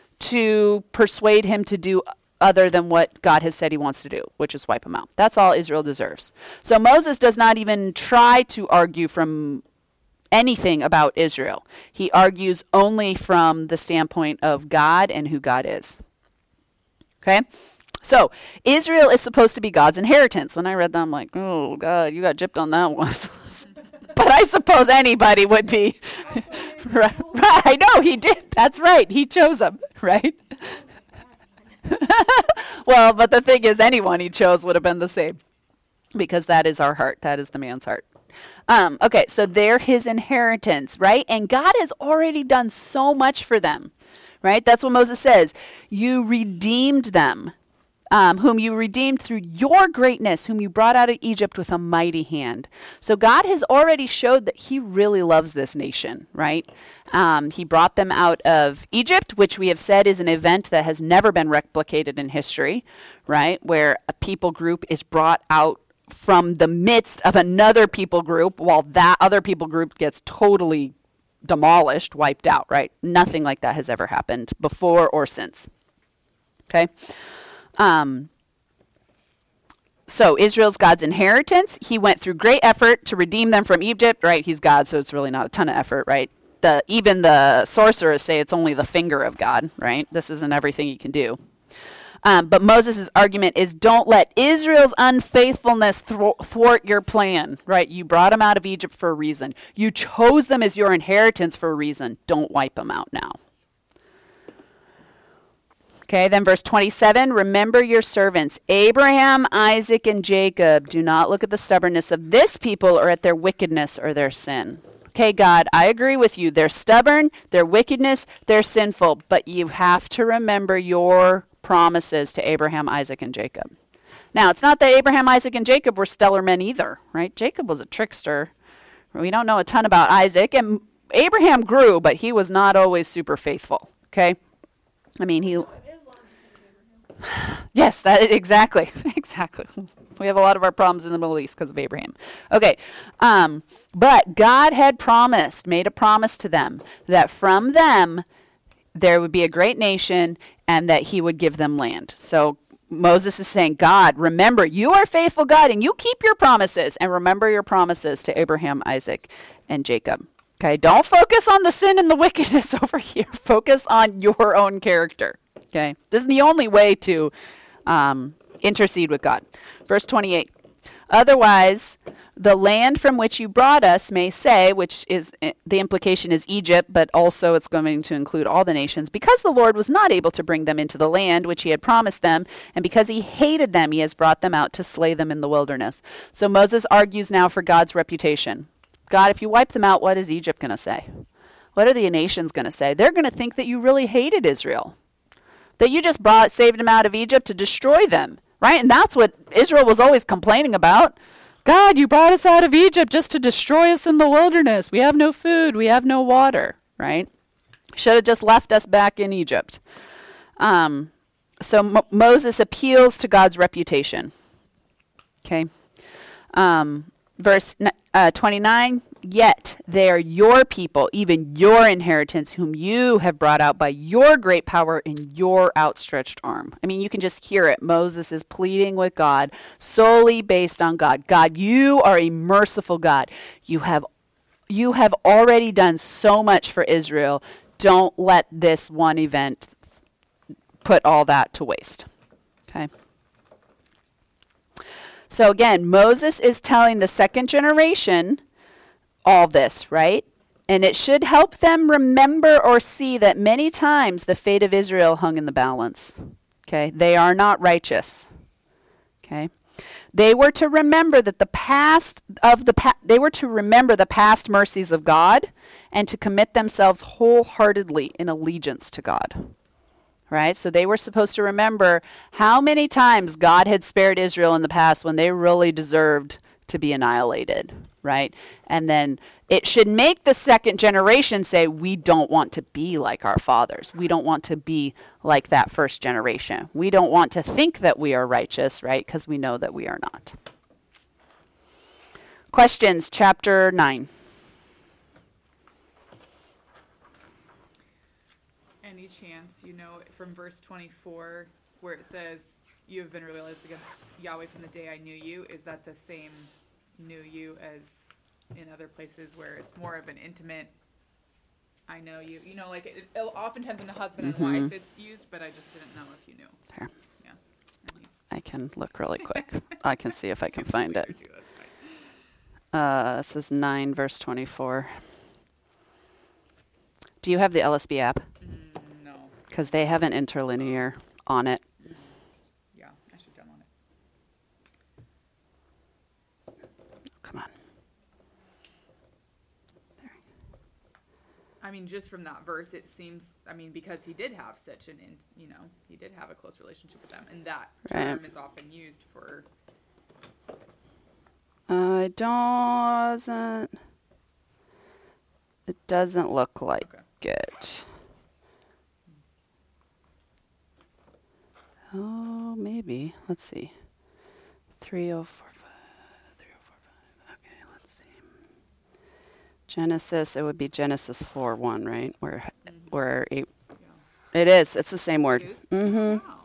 to persuade him to do other than what God has said he wants to do, which is wipe them out. That's all Israel deserves. So Moses does not even try to argue from anything about Israel. He argues only from the standpoint of God and who God is. Okay? So, Israel is supposed to be God's inheritance. When I read that, I'm like, oh, God, you got gypped on that one. But I suppose anybody would be. Right, I know, he did. That's right. He chose them, right? Well, but the thing is, anyone he chose would have been the same. Because that is our heart. That is the man's heart. Okay, so they're his inheritance, right? And God has already done so much for them, right? That's what Moses says. You redeemed them, whom you redeemed through your greatness, whom you brought out of Egypt with a mighty hand. So God has already showed that he really loves this nation, right? He brought them out of Egypt, which we have said is an event that has never been replicated in history, right? Where a people group is brought out from the midst of another people group while that other people group gets totally demolished, wiped out, right? Nothing like that has ever happened before or since. Okay? So Israel's God's inheritance. He went through great effort to redeem them from Egypt, right? He's God, so it's really not a ton of effort, right? Even the sorcerers say it's only the finger of God, right? This isn't everything you can do. But Moses' argument is don't let Israel's unfaithfulness thwart your plan, right? You brought them out of Egypt for a reason. You chose them as your inheritance for a reason. Don't wipe them out now. Okay, then verse 27, remember your servants, Abraham, Isaac, and Jacob. Do not look at the stubbornness of this people or at their wickedness or their sin. Okay, God, I agree with you. They're stubborn, they're wickedness, they're sinful, but you have to remember your promises to Abraham, Isaac, and Jacob. Now, it's not that Abraham, Isaac, and Jacob were stellar men either, right? Jacob was a trickster. We don't know a ton about Isaac, and Abraham grew, but he was not always super faithful, okay? I mean, he... Yes, that exactly. We have a lot of our problems in the Middle East because of Abraham. Okay, but God had made a promise to them that from them, there would be a great nation and that he would give them land. So Moses is saying, God, remember, you are faithful God, and you keep your promises, and remember your promises to Abraham, Isaac, and Jacob. Okay, don't focus on the sin and the wickedness over here. Focus on your own character. Okay, this is the only way to intercede with God. Verse 28. Otherwise, the land from which you brought us may say, which is the implication is Egypt, but also it's going to include all the nations, because the Lord was not able to bring them into the land which he had promised them, and because he hated them, he has brought them out to slay them in the wilderness. So Moses argues now for God's reputation. God, if you wipe them out, what is Egypt going to say? What are the nations going to say? They're going to think that you really hated Israel, that you just saved them out of Egypt to destroy them, right? And that's what Israel was always complaining about. God, you brought us out of Egypt just to destroy us in the wilderness. We have no food. We have no water, right? Should have just left us back in Egypt. So Moses appeals to God's reputation. Okay. Verse 29, yet they are your people, even your inheritance, whom you have brought out by your great power and your outstretched arm. I mean, you can just hear it. Moses is pleading with God solely based on God. God, you are a merciful God. You have already done so much for Israel. Don't let this one event put all that to waste. Okay. So again, Moses is telling the second generation all this, right? And it should help them remember or see that many times the fate of Israel hung in the balance. Okay? They are not righteous. Okay? They were to remember that they were to remember the past mercies of God and to commit themselves wholeheartedly in allegiance to God. Right? So they were supposed to remember how many times God had spared Israel in the past when they really deserved to be annihilated, right? And then it should make the second generation say, we don't want to be like our fathers. We don't want to be like that first generation. We don't want to think that we are righteous, right? Because we know that we are not. Questions, chapter 9. Any chance, from verse 24, where it says, you have been rebellious against Yahweh from the day I knew you, is that the same knew you as in other places where it's more of an intimate, I know you, oftentimes in a husband and wife it's used, but I just didn't know if you knew. Here. Yeah. I can look really quick. I can see if I can find it. This is 9 verse 24. Do you have the LSB app? No. Because they have an interlinear on it. Yeah, I should download it. Come on. I mean, just from that verse, it seems, because he did have such he did have a close relationship with them, and that term is often used for. It doesn't look like Okay. it. Oh, maybe. Let's see. 3045. 3045. Okay, let's see. Genesis, it would be Genesis 4:1, right? Where it is. It's the same word. It is? Mm-hmm. Wow.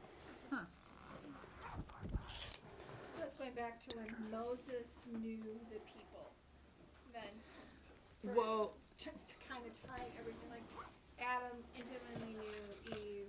So that's going back to when Moses knew the people. Then, Well, to kind of tie everything, like Adam intimately knew Eve.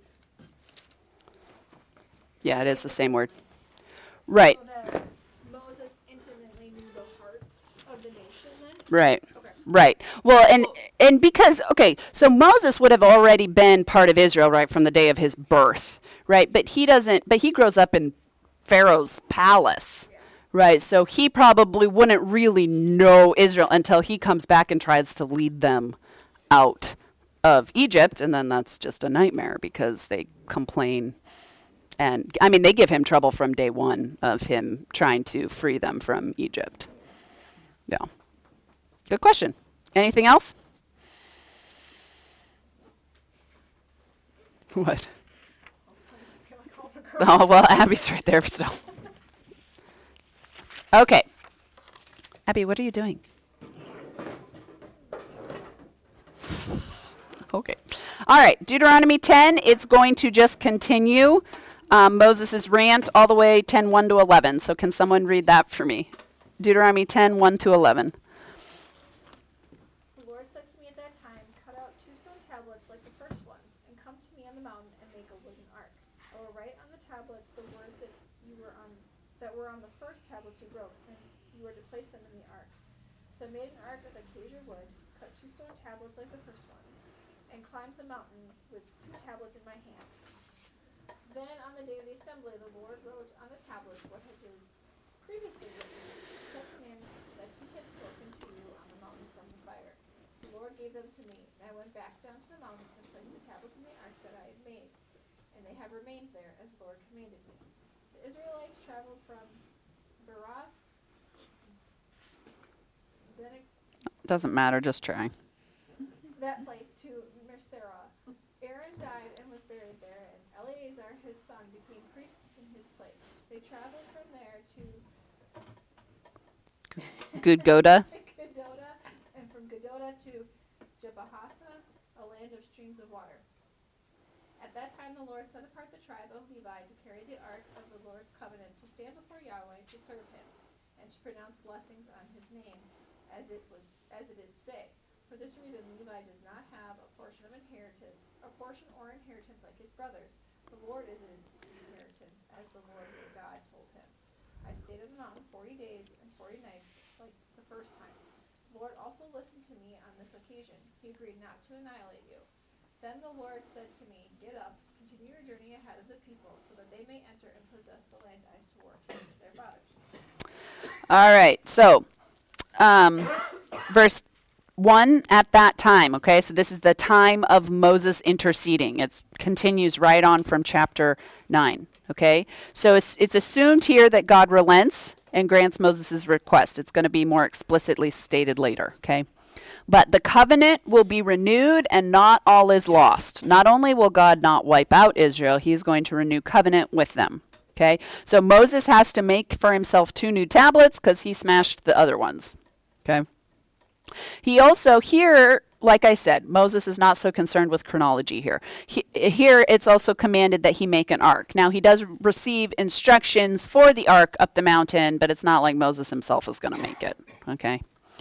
Yeah, it is the same word. Right. So that Moses intimately knew the hearts of the nation then? Right. Okay. Right. Well, and because, so Moses would have already been part of Israel, right, from the day of his birth, right? But he grows up in Pharaoh's palace, right? So he probably wouldn't really know Israel until he comes back and tries to lead them out of Egypt. And then that's just a nightmare because they complain. And, they give him trouble from day one of him trying to free them from Egypt. Yeah. Good question. Anything else? What? Oh, well, Abby's right there still. Okay. Abby, what are you doing? Okay. All right, Deuteronomy 10, it's going to just continue Moses' rant all the way 10:1 to 11. So can someone read that for me? Deuteronomy 10:1 to 11. The Lord said to me at that time, cut out 2 stone tablets like the first ones, and come to me on the mountain and make a wooden ark. I will write on the tablets the words that were on the first tablets you wrote, and you were to place them in the ark. So I made an ark of acacia wood, cut 2 stone tablets like the first ones, and climbed the mountain with 2 tablets in my hand. Then on the day of the assembly, the Lord wrote on the tablets what had been previously written, the commandments that he had spoken to you on the mountain from the fire. The Lord gave them to me, and I went back down to the mountain and placed the tablets in the ark that I had made, and they have remained there as the Lord commanded me. The Israelites traveled from Berath, Doesn't matter, just try. that place, to Merserah. Aaron died and was buried there, and Eleazar his son became priest in his place. They traveled from there to Gudgoda. Gedota, and from Gedota to Jebahatha, a land of streams of water. At that time the Lord set apart the tribe of Levi to carry the ark of the Lord's covenant, to stand before Yahweh to serve him, and to pronounce blessings on his name, as it is today. For this reason Levi does not have a portion or inheritance like his brothers. The Lord is his inheritance, as the Lord your God told him. I stayed on the mountain 40 days and 40 nights, like the first time. The Lord also listened to me on this occasion. He agreed not to annihilate you. Then the Lord said to me, get up, continue your journey ahead of the people, so that they may enter and possess the land I swore to their fathers. All right, so verse 1, at that time, okay? So this is the time of Moses interceding. It continues right on from chapter 9, okay? So it's assumed here that God relents and grants Moses' request. It's going to be more explicitly stated later, okay? But the covenant will be renewed and not all is lost. Not only will God not wipe out Israel, he is going to renew covenant with them, okay? So Moses has to make for himself 2 new tablets because he smashed the other ones, okay? He also here, like I said, Moses is not so concerned with chronology here. Here it's also commanded that he make an ark. Now he does receive instructions for the ark up the mountain, but it's not like Moses himself is going to make it, okay?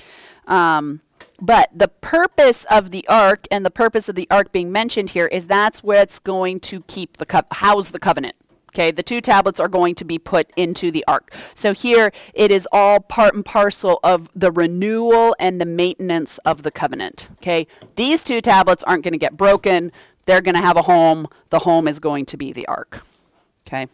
But the purpose of the ark and the purpose of the ark being mentioned here is that's where it's going to keep house the covenant. Okay, the 2 tablets are going to be put into the ark. So here it is all part and parcel of the renewal and the maintenance of the covenant. Okay, these 2 tablets aren't going to get broken. They're going to have a home. The home is going to be the ark. Okay.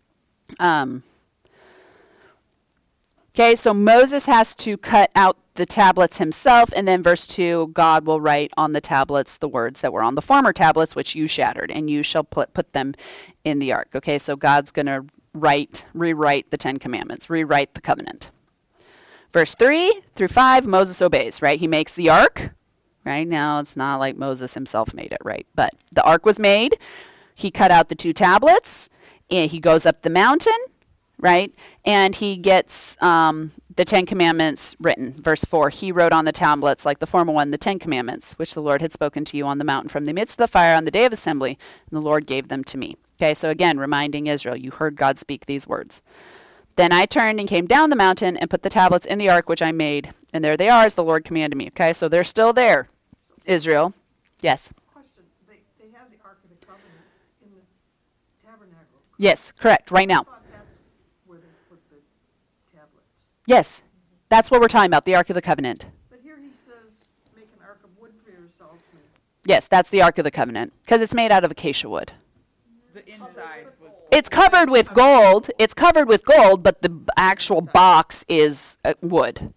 Okay, so Moses has to cut out the tablets himself, and then verse 2, God will write on the tablets the words that were on the former tablets, which you shattered, and you shall put them in the ark. Okay, so God's going to rewrite the 10 Commandments, rewrite the covenant. Verse 3 through 5, Moses obeys, right? He makes the ark. Right now, it's not like Moses himself made it, right? But the ark was made. He cut out the 2 tablets, and he goes up the mountain, right? And he gets the 10 Commandments written. Verse 4, he wrote on the tablets, like the former one, the 10 Commandments, which the Lord had spoken to you on the mountain from the midst of the fire on the day of assembly, and the Lord gave them to me. Okay, so again, reminding Israel, you heard God speak these words. Then I turned and came down the mountain and put the tablets in the ark which I made, and there they are as the Lord commanded me. Okay, so they're still there, Israel. Yes? Question, they have the Ark of the Covenant in the tabernacle. Yes, correct, right now. I thought that's where they put the tablets. Yes, that's what we're talking about, the Ark of the Covenant. But here he says, make an ark of wood for yourselves. And Yes, that's the Ark of the Covenant, because it's made out of acacia wood. The inside was It's covered with gold. It's covered with gold, but the actual box is wood.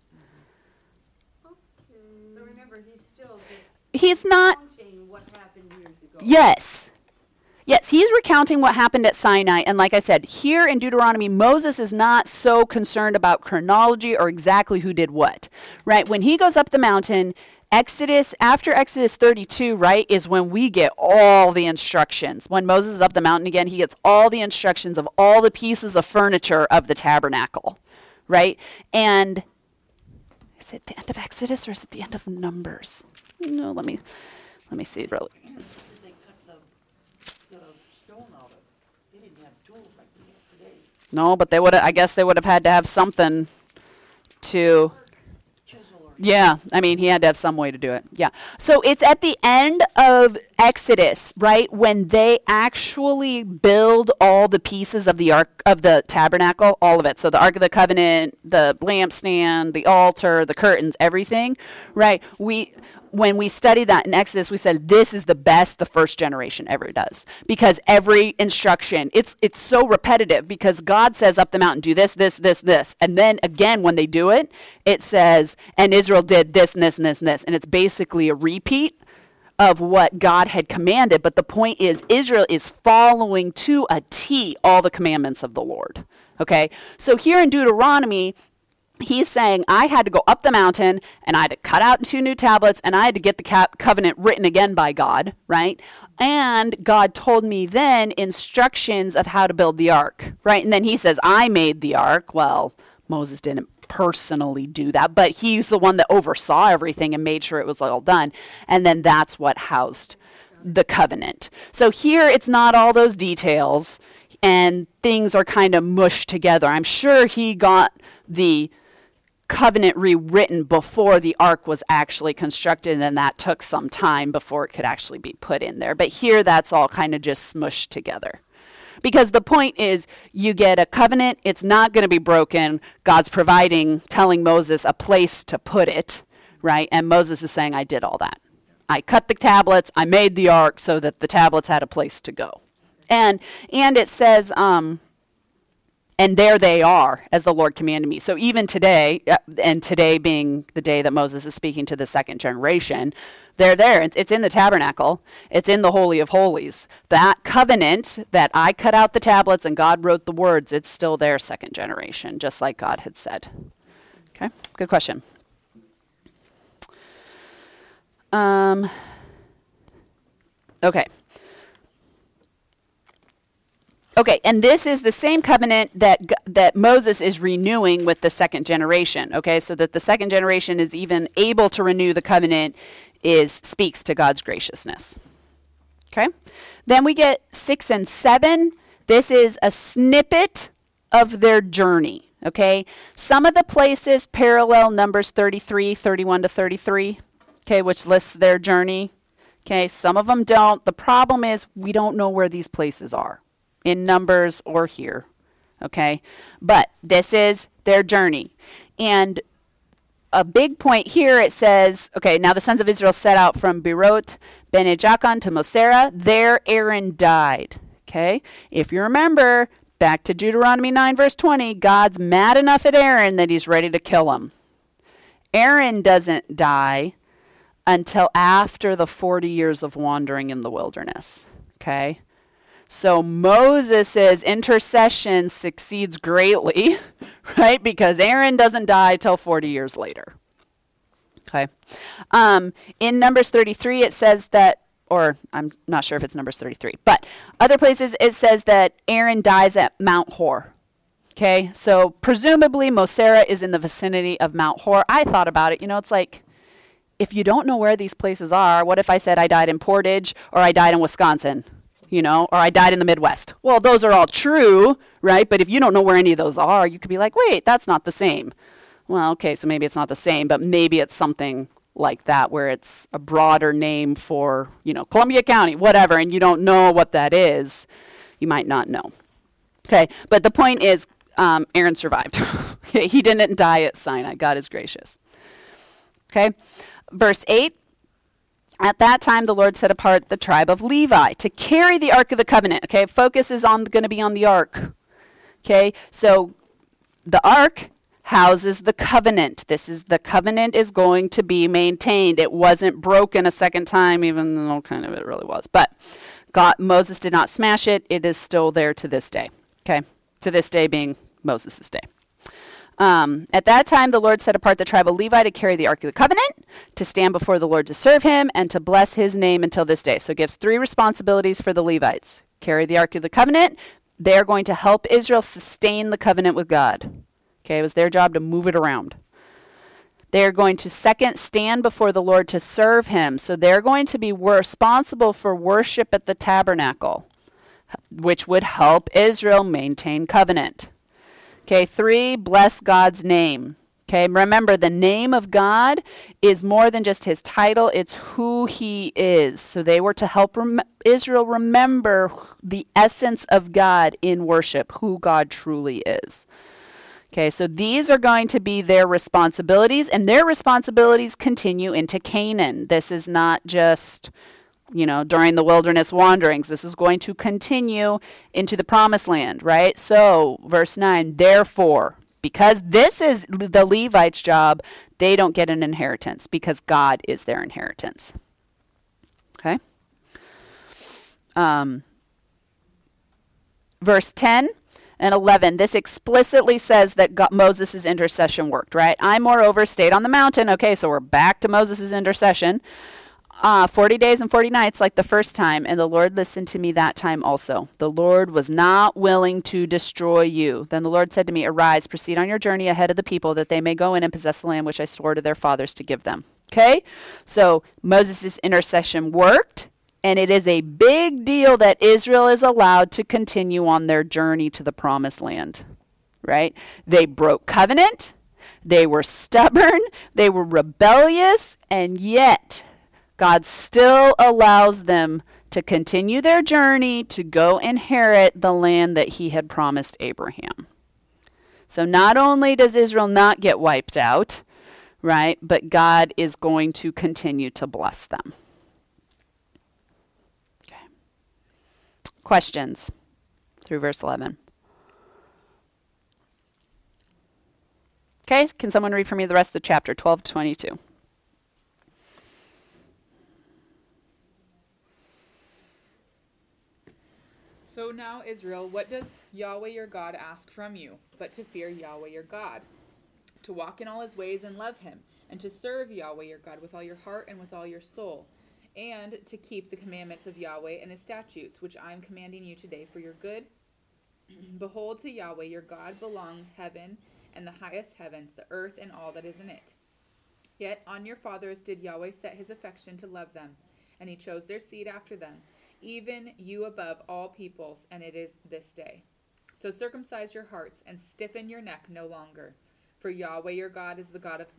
So remember, he's still He's not. recounting what happened years ago. Yes. Yes, he's recounting what happened at Sinai. And like I said, here in Deuteronomy, Moses is not so concerned about chronology or exactly who did what, right? When he goes up the mountain, after Exodus 32, right, is when we get all the instructions. When Moses is up the mountain again, he gets all the instructions of all the pieces of furniture of the tabernacle, right? And is it the end of Exodus or is it the end of Numbers? No, let me see really. No, but I guess they would have had to have something to. Yeah, I mean, he had to have some way to do it. Yeah. So it's at the end of Exodus, right, when they actually build all the pieces of the ark of the tabernacle, all of it. So the Ark of the Covenant, the lampstand, the altar, the curtains, everything, right? When we studied that in Exodus, we said this is the best the first generation ever does, because every instruction, it's so repetitive, because God says up the mountain, do this, this, this, this. And then again, when they do it, it says, and Israel did this and this and this and this. And it's basically a repeat of what God had commanded. But the point is, Israel is following to a T all the commandments of the Lord. Okay? So here in Deuteronomy, he's saying, I had to go up the mountain, and I had to cut out 2 new tablets, and I had to get the covenant written again by God, right? And God told me then instructions of how to build the ark, right? And then he says, I made the ark. Well, Moses didn't personally do that, but he's the one that oversaw everything and made sure it was all done. And then that's what housed the covenant. So here it's not all those details, and things are kind of mushed together. I'm sure he got the covenant rewritten before the ark was actually constructed, and that took some time before it could actually be put in there. But here that's all kind of just smushed together. Because the point is, you get a covenant, it's not going to be broken. God's providing, telling Moses a place to put it, right? And Moses is saying, I did all that. I cut the tablets, I made the ark so that the tablets had a place to go. And it says, and there they are, as the Lord commanded me. So even today, and today being the day that Moses is speaking to the second generation, they're there. It's in the tabernacle. It's in the Holy of Holies. That covenant that I cut out the tablets and God wrote the words, it's still there, second generation, just like God had said. Okay, good question. Okay. Okay, and this is the same covenant that Moses is renewing with the second generation. Okay, so that the second generation is even able to renew the covenant speaks to God's graciousness. Okay, then we get 6 and 7. This is a snippet of their journey. Okay, some of the places parallel Numbers 33, 31 to 33. Okay, which lists their journey. Okay, some of them don't. The problem is we don't know where these places are in Numbers or here, okay? But this is their journey. And a big point here, it says, okay, now the sons of Israel set out from Beerot, Bene-Jaakan to Mosera. There Aaron died, okay? If you remember, back to Deuteronomy 9, verse 20, God's mad enough at Aaron that he's ready to kill him. Aaron doesn't die until after the 40 years of wandering in the wilderness, okay? So Moses' intercession succeeds greatly, right? Because Aaron doesn't die till 40 years later. Okay. In Numbers 33, it says that, or I'm not sure if it's Numbers 33, but other places it says that Aaron dies at Mount Hor. Okay. So presumably Mosera is in the vicinity of Mount Hor. I thought about it. You know, it's like, if you don't know where these places are, what if I said I died in Portage or I died in Wisconsin? You know, or I died in the Midwest. Well, those are all true, right? But if you don't know where any of those are, you could be like, wait, that's not the same. Well, okay, so maybe it's not the same, but maybe it's something like that where it's a broader name for, you know, Columbia County, whatever, and you don't know what that is. You might not know. Okay, but the point is, Aaron survived. He didn't die at Sinai. God is gracious. Okay, verse 8. At that time, the Lord set apart the tribe of Levi to carry the Ark of the Covenant. Okay, focus is going to be on the Ark. Okay, so the Ark houses the covenant. The covenant is going to be maintained. It wasn't broken a second time, even though kind of it really was. But Moses did not smash it. It is still there to this day. Okay, to this day being Moses' day. At that time, the Lord set apart the tribe of Levi to carry the Ark of the Covenant, to stand before the Lord to serve him, and to bless his name until this day. So it gives 3 responsibilities for the Levites. Carry the Ark of the Covenant. They're going to help Israel sustain the covenant with God. Okay, it was their job to move it around. They're going to, second, stand before the Lord to serve him. So they're going to be responsible for worship at the tabernacle, which would help Israel maintain covenant. Okay, 3, bless God's name. Okay, remember the name of God is more than just his title, it's who he is. So they were to help Israel remember the essence of God in worship, who God truly is. Okay, so these are going to be their responsibilities, and their responsibilities continue into Canaan. This is not just, during the wilderness wanderings. This is going to continue into the promised land, right? So, verse 9, therefore, because this is the Levites' job, they don't get an inheritance because God is their inheritance. Okay? Verse 10 and 11, this explicitly says that Moses' intercession worked, right? I, moreover, stayed on the mountain. Okay, so we're back to Moses' intercession. 40 days and 40 nights like the first time, and the Lord listened to me that time also. The Lord was not willing to destroy you. Then the Lord said to me, arise, proceed on your journey ahead of the people, that they may go in and possess the land which I swore to their fathers to give them. Okay? So Moses' intercession worked, and it is a big deal that Israel is allowed to continue on their journey to the promised land. Right? They broke covenant, they were stubborn, they were rebellious, and yet God still allows them to continue their journey to go inherit the land that he had promised Abraham. So not only does Israel not get wiped out, right, but God is going to continue to bless them. Okay. Questions through verse 11. Okay, can someone read for me the rest of the chapter, 12 to 22? So now, Israel, what does Yahweh your God ask from you, but to fear Yahweh your God, to walk in all his ways and love him, and to serve Yahweh your God with all your heart and with all your soul, and to keep the commandments of Yahweh and his statutes, which I am commanding you today for your good? Behold, to Yahweh your God belong heaven and the highest heavens, the earth and all that is in it. Yet on your fathers did Yahweh set his affection to love them, and he chose their seed after them, even you above all peoples, and it is this day. So circumcise your hearts and stiffen your neck no longer, for Yahweh your God is the God of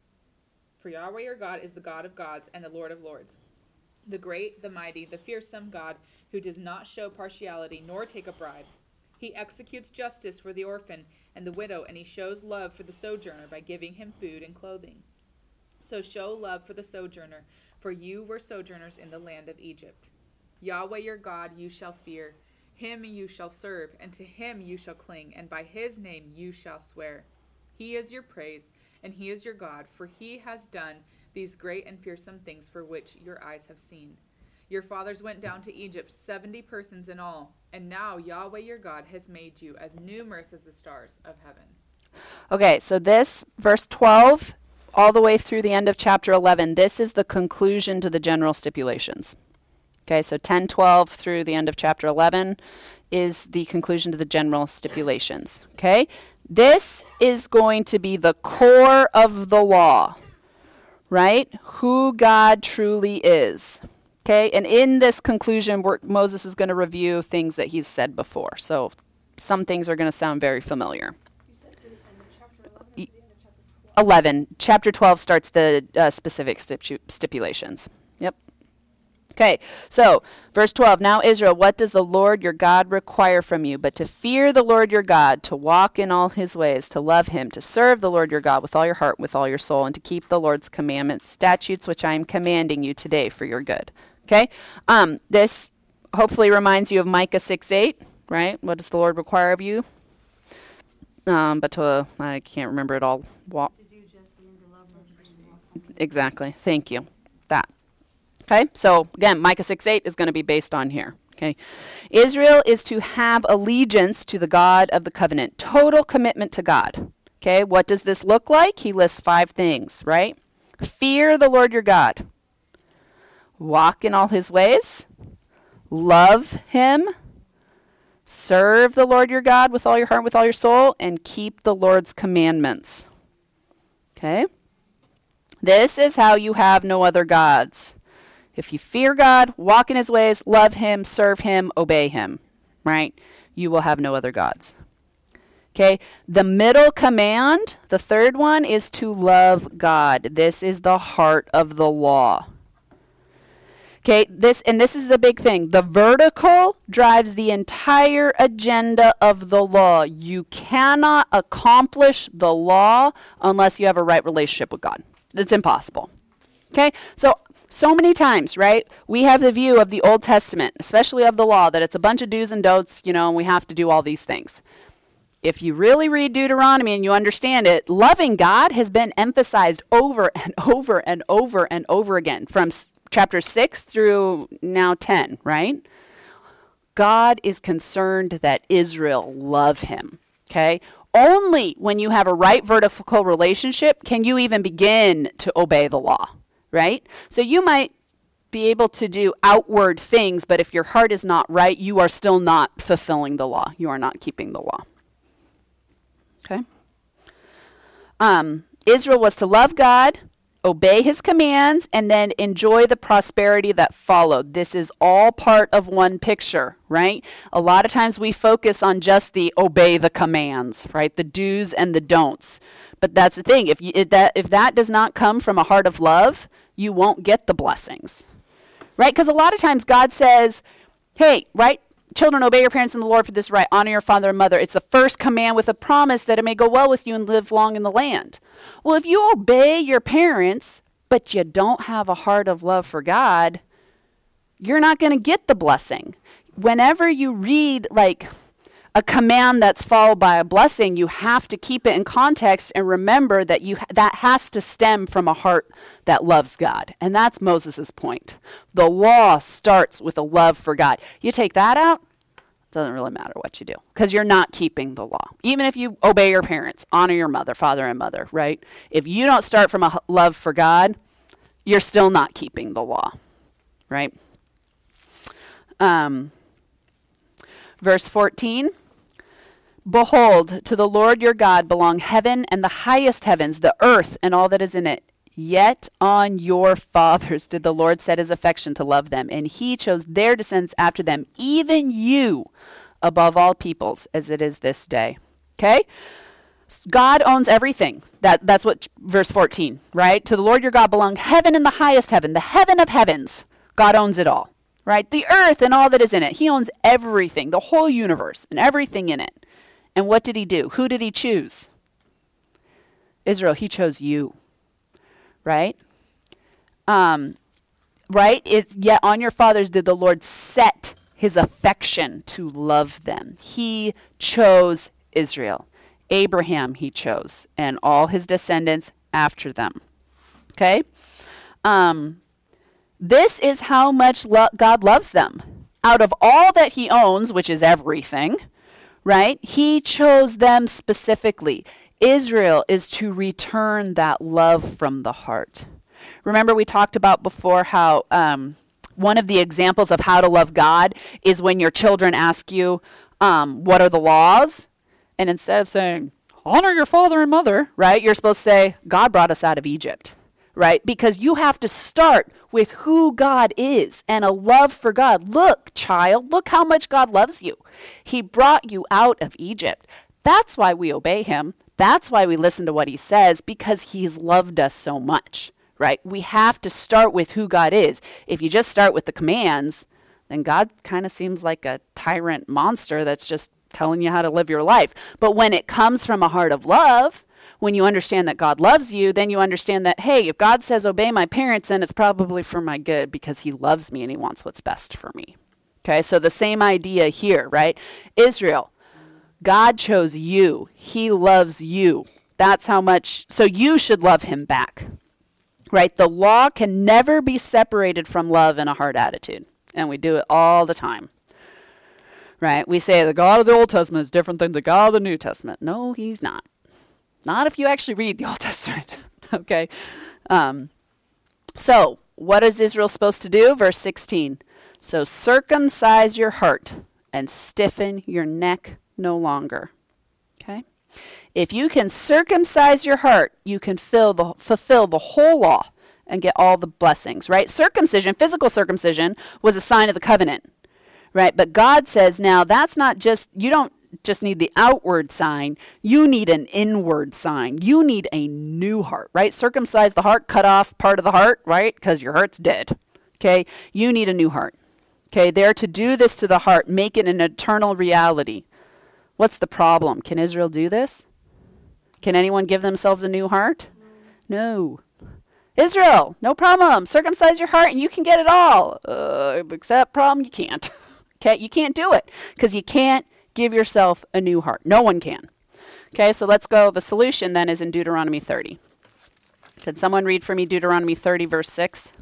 gods and the Lord of lords, the great, the mighty, the fearsome God, who does not show partiality nor take a bribe. He executes justice for the orphan and the widow, and he shows love for the sojourner by giving him food and clothing. So show love for the sojourner, for you were sojourners in the land of Egypt. Yahweh your God you shall fear, him you shall serve, and to him you shall cling, and by his name you shall swear. He is your praise, and he is your God, for he has done these great and fearsome things for which your eyes have seen. Your fathers went down to Egypt, 70 persons in all, and now Yahweh your God has made you as numerous as the stars of heaven. Okay, so this, verse 12, all the way through the end of chapter 11, this is the conclusion to the general stipulations. Okay, so 10, 12 through the end of chapter 11 is the conclusion to the general stipulations. Okay, this is going to be the core of the law, right? Who God truly is. Okay, and in this conclusion, Moses is going to review things that he's said before. So some things are going to sound very familiar. You said to the end of chapter 11 or to the end of chapter 12? 11. Chapter 12 starts the specific stipulations. Yep. Okay, so verse 12, now Israel, what does the Lord your God require from you but to fear the Lord your God, to walk in all his ways, to love him, to serve the Lord your God with all your heart, with all your soul, and to keep the Lord's commandments, statutes which I am commanding you today for your good. Okay, this hopefully reminds you of Micah 6:8, right? What does the Lord require of you? I can't remember it all. To do justly and to love mercy and walk. Exactly, thank you. That. Okay, so again, Micah 6:8 is going to be based on here. Okay, Israel is to have allegiance to the God of the covenant, total commitment to God. Okay, what does this look like? He lists 5 things, right? Fear the Lord your God. Walk in all his ways. Love him. Serve the Lord your God with all your heart, with all your soul, and keep the Lord's commandments. Okay? This is how you have no other gods. If you fear God, walk in his ways, love him, serve him, obey him, right? You will have no other gods. Okay, the middle command, the third one, is to love God. This is the heart of the law. Okay, this is the big thing. The vertical drives the entire agenda of the law. You cannot accomplish the law unless you have a right relationship with God. It's impossible. Okay, so many times, right, we have the view of the Old Testament, especially of the law, that it's a bunch of do's and don'ts, and we have to do all these things. If you really read Deuteronomy and you understand it, loving God has been emphasized over and over and over and over again from chapter 6 through now 10, right? God is concerned that Israel love him, okay? Only when you have a right vertical relationship can you even begin to obey the law, right? So you might be able to do outward things, but if your heart is not right, you are still not fulfilling the law. You are not keeping the law. Okay. Israel was to love God, obey his commands, and then enjoy the prosperity that followed. This is all part of one picture, right? A lot of times we focus on just the obey the commands, right? The do's and the don'ts. But that's the thing. If that does not come from a heart of love, you won't get the blessings, right? Because a lot of times God says, hey, right? Children, obey your parents in the Lord, for this right. Honor your father and mother. It's the first command with a promise that it may go well with you and live long in the land. Well, if you obey your parents, but you don't have a heart of love for God, you're not going to get the blessing. Whenever you read like a command that's followed by a blessing, you have to keep it in context and remember that that has to stem from a heart that loves God. And that's Moses' point. The law starts with a love for God. You take that out, it doesn't really matter what you do because you're not keeping the law. Even if you obey your parents, honor your father and mother, right? If you don't start from a love for God, you're still not keeping the law, right? Verse 14. Behold, to the Lord your God belong heaven and the highest heavens, the earth and all that is in it. Yet on your fathers did the Lord set his affection to love them, and he chose their descendants after them, even you above all peoples, as it is this day. Okay? God owns everything. That's what verse 14, right? To the Lord your God belong heaven and the highest heaven, the heaven of heavens. God owns it all, right? The earth and all that is in it. He owns everything, the whole universe and everything in it. And what did he do? Who did he choose? Israel, he chose you. Right? Right? It's yet on your fathers did the Lord set his affection to love them. He chose Israel. Abraham he chose, and all his descendants after them. Okay? This is how much God loves them. Out of all that he owns, which is everything, right? He chose them specifically. Israel is to return that love from the heart. Remember we talked about before how one of the examples of how to love God is when your children ask you, what are the laws? And instead of saying, honor your father and mother, right? You're supposed to say, God brought us out of Egypt, right? Because you have to start with who God is and a love for God. Look, child, look how much God loves you. He brought you out of Egypt. That's why we obey him. That's why we listen to what he says, because he's loved us so much, right? We have to start with who God is. If you just start with the commands, then God kind of seems like a tyrant monster that's just telling you how to live your life. But when it comes from a heart of love, when you understand that God loves you, then you understand that, hey, if God says obey my parents, then it's probably for my good because he loves me and he wants what's best for me. Okay, so the same idea here, right? Israel, God chose you. He loves you. That's how much, so you should love him back, right? The law can never be separated from love and a heart attitude, and we do it all the time, right? We say the God of the Old Testament is different than the God of the New Testament. No, he's not. Not if you actually read the Old Testament, okay? So what is Israel supposed to do? Verse 16. So circumcise your heart and stiffen your neck no longer, okay? If you can circumcise your heart, you can fulfill the whole law and get all the blessings, right? Circumcision, physical circumcision, was a sign of the covenant, right? But God says now that's not just, you don't just need the outward sign. You need an inward sign. You need a new heart, right? Circumcise the heart, cut off part of the heart, right? Because your heart's dead. Okay? You need a new heart. Okay? They're to do this to the heart, make it an eternal reality. What's the problem? Can Israel do this? Can anyone give themselves a new heart? No. Israel, no problem. Circumcise your heart and you can get it all. Except problem, you can't. Okay, you can't do it because you can't give yourself a new heart. No one can. Okay, so let's go. The solution then is in Deuteronomy 30. Could someone read for me Deuteronomy 30, verse 6?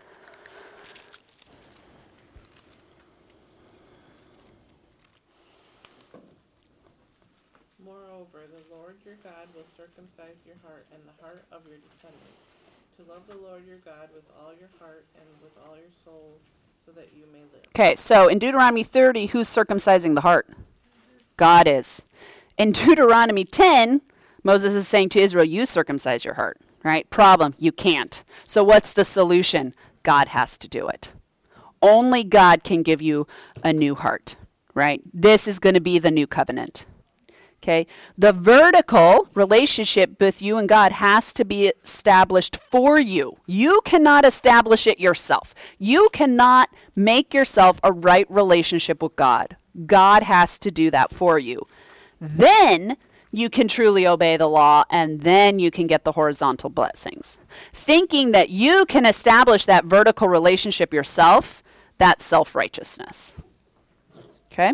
Moreover, the Lord your God will circumcise your heart and the heart of your descendants, to love the Lord your God with all your heart and with all your soul, so that you may live. Okay, so in Deuteronomy 30, who's circumcising the heart? God is. In Deuteronomy 10, Moses is saying to Israel, you circumcise your heart, right? Problem, you can't. So what's the solution? God has to do it. Only God can give you a new heart, right? This is going to be the new covenant. Okay, the vertical relationship with you and God has to be established for you. You cannot establish it yourself. You cannot make yourself a right relationship with God. God has to do that for you. Then you can truly obey the law, and then you can get the horizontal blessings. Thinking that you can establish that vertical relationship yourself, that's self-righteousness. Okay?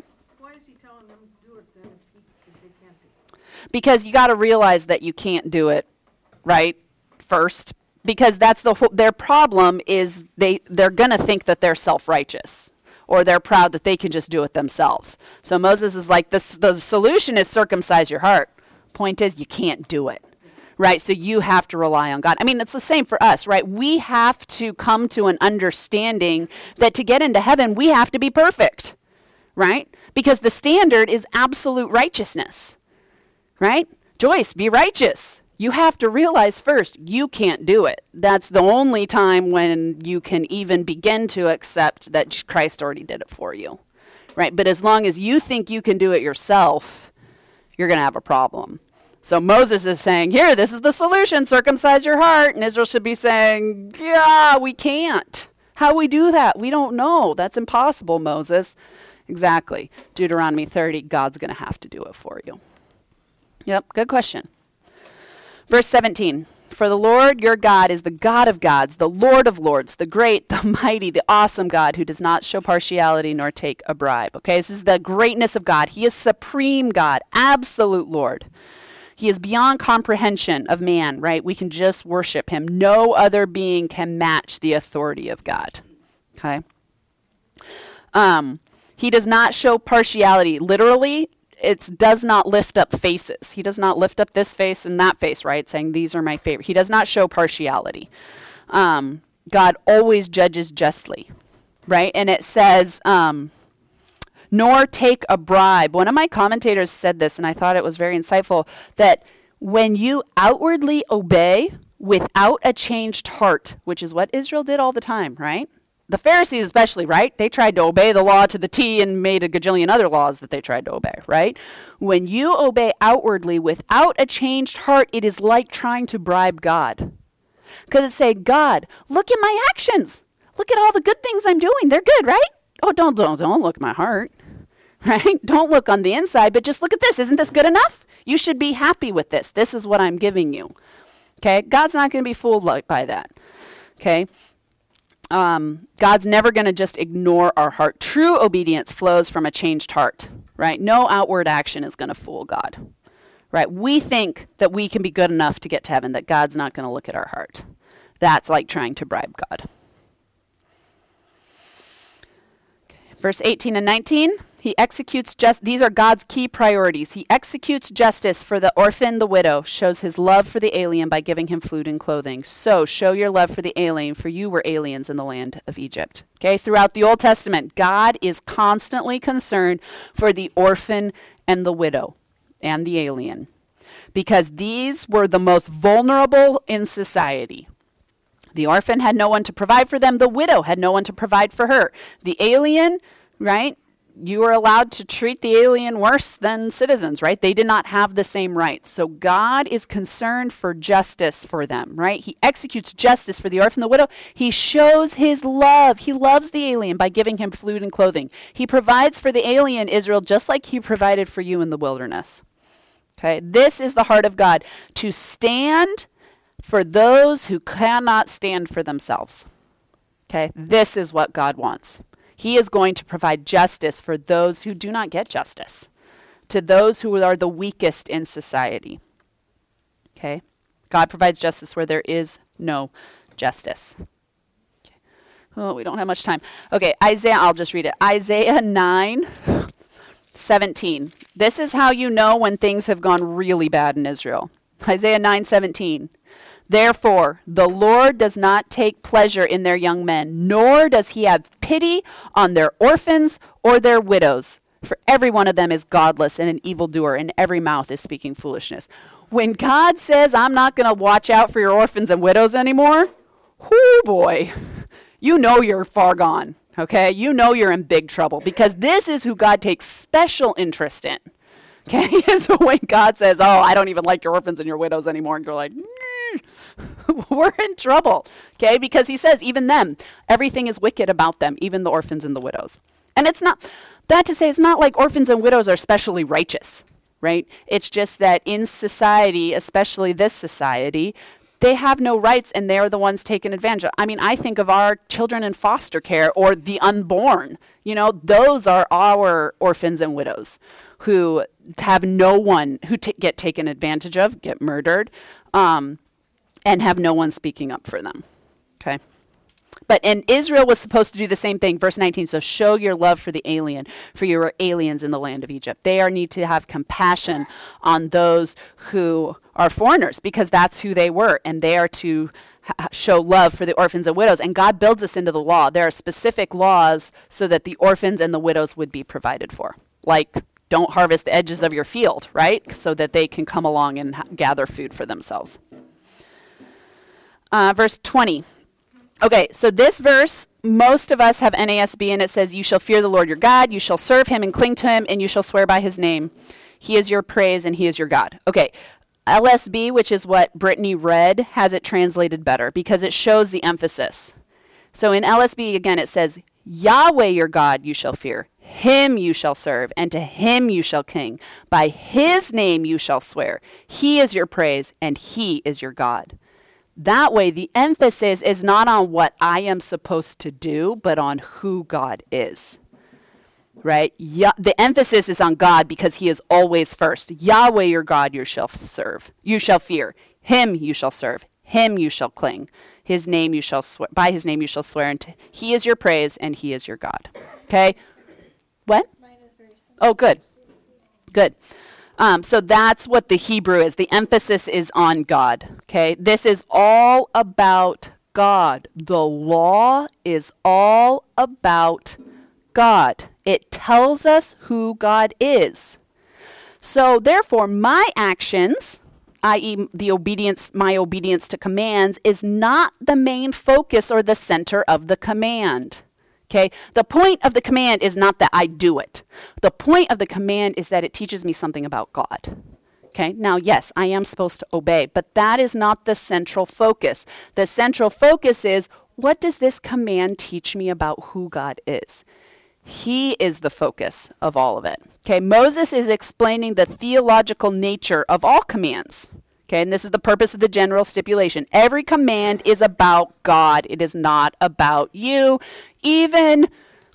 Because you got to realize that you can't do it, right, first. Because that's their problem is they're going to think that they're self-righteous. Or they're proud that they can just do it themselves. So Moses is like, the solution is circumcise your heart. Point is, you can't do it, right? So you have to rely on God. I mean, it's the same for us, right? We have to come to an understanding that to get into heaven, we have to be perfect, right? Because the standard is absolute righteousness. Right? Joyce, be righteous. You have to realize first, you can't do it. That's the only time when you can even begin to accept that Christ already did it for you. Right? But as long as you think you can do it yourself, you're going to have a problem. So Moses is saying, here, this is the solution, circumcise your heart. And Israel should be saying, yeah, we can't. How we do that? We don't know. That's impossible, Moses. Exactly. Deuteronomy 30, God's going to have to do it for you. Yep, good question. Verse 17, for the Lord your God is the God of gods, the Lord of lords, the great, the mighty, the awesome God who does not show partiality nor take a bribe. Okay, this is the greatness of God. He is supreme God, absolute Lord. He is beyond comprehension of man, right? We can just worship him. No other being can match the authority of God. Okay? He does not show partiality. Literally, it does not lift up faces. He does not lift up this face and that face, right? Saying these are my favorite. He does not show partiality. God always judges justly, right? And it says, nor take a bribe. One of my commentators said this, and I thought it was very insightful, that when you outwardly obey without a changed heart, which is what Israel did all the time, right? The Pharisees especially, right? They tried to obey the law to the T and made a gajillion other laws that they tried to obey, right? When you obey outwardly without a changed heart, it is like trying to bribe God. Because it say, God, look at my actions. Look at all the good things I'm doing. They're good, right? Oh, don't look at my heart, right? Don't look on the inside, but just look at this. Isn't this good enough? You should be happy with this. This is what I'm giving you. Okay? God's not going to be fooled by that. Okay? God's never going to just ignore our heart. True obedience flows from a changed heart, right? No outward action is going to fool God, right? We think that we can be good enough to get to heaven, that God's not going to look at our heart. That's like trying to bribe God. Okay. Verse 18 and 19, he executes these are God's key priorities. He executes justice for the orphan, the widow, shows his love for the alien by giving him food and clothing. So show your love for the alien, for you were aliens in the land of Egypt. Okay, throughout the Old Testament, God is constantly concerned for the orphan and the widow and the alien, because these were the most vulnerable in society. The orphan had no one to provide for them. The widow had no one to provide for her. The alien, right? you were allowed to treat the alien worse than citizens, right? They did not have the same rights. So God is concerned for justice for them, right? He executes justice for the orphan, the widow. He shows his love. He loves the alien by giving him food and clothing. He provides for the alien Israel just like he provided for you in the wilderness. Okay, this is the heart of God, to stand for those who cannot stand for themselves. Okay, this is what God wants. He is going to provide justice for those who do not get justice, to those who are the weakest in society. Okay, God provides justice where there is no justice. Okay. Oh, we don't have much time. Okay, Isaiah, I'll just read it. Isaiah 9:17. This is how you know when things have gone really bad in Israel. Isaiah 9:17. Therefore, the Lord does not take pleasure in their young men, nor does he have pity on their orphans or their widows. For every one of them is godless and an evildoer, and every mouth is speaking foolishness. When God says, I'm not going to watch out for your orphans and widows anymore, whoo boy, you know you're far gone, okay? You know you're in big trouble, because this is who God takes special interest in, okay? So when God says, oh, I don't even like your orphans and your widows anymore, and you're like, we're in trouble, okay? Because he says, even them, everything is wicked about them, even the orphans and the widows. And it's not, that to say, it's not like orphans and widows are especially righteous, right? It's just that in society, especially this society, they have no rights and they're the ones taken advantage of. I mean, I think of our children in foster care or the unborn. You know, those are our orphans and widows who have no one, who get taken advantage of, get murdered, and have no one speaking up for them, okay? And Israel was supposed to do the same thing. Verse 19, so show your love for the alien, for you are aliens in the land of Egypt. They need to have compassion on those who are foreigners, because that's who they were, and they are to show love for the orphans and widows. And God builds this into the law. There are specific laws so that the orphans and the widows would be provided for. Like, don't harvest the edges of your field, right? So that they can come along and gather food for themselves. Verse 20. Okay, so this verse, most of us have NASB, and it says, you shall fear the Lord your God, you shall serve him and cling to him, and you shall swear by his name. He is your praise, and he is your God. Okay, LSB, which is what Brittany read, has it translated better, because it shows the emphasis. So in LSB, again, it says, Yahweh your God you shall fear, him you shall serve, and to him you shall cling. By his name you shall swear. He is your praise, and he is your God. That way, the emphasis is not on what I am supposed to do, but on who God is, right? The emphasis is on God because he is always first. Yahweh, your God, you shall serve. You shall fear. Him you shall serve. Him you shall cling. His name you shall swear. By his name you shall swear. And he is your praise, and he is your God. Okay? What? Mine is very simple. Oh, good. Good. So that's what the Hebrew is. The emphasis is on God, okay? This is all about God. The law is all about God. It tells us who God is. So therefore, my actions, i.e. my obedience to commands, is not the main focus or the center of the command. Okay, the point of the command is not that I do it. The point of the command is that it teaches me something about God. Okay, now yes, I am supposed to obey, but that is not the central focus. The central focus is, what does this command teach me about who God is? He is the focus of all of it. Okay, Moses is explaining the theological nature of all commands. Okay, and this is the purpose of the general stipulation. Every command is about God. It is not about you. Even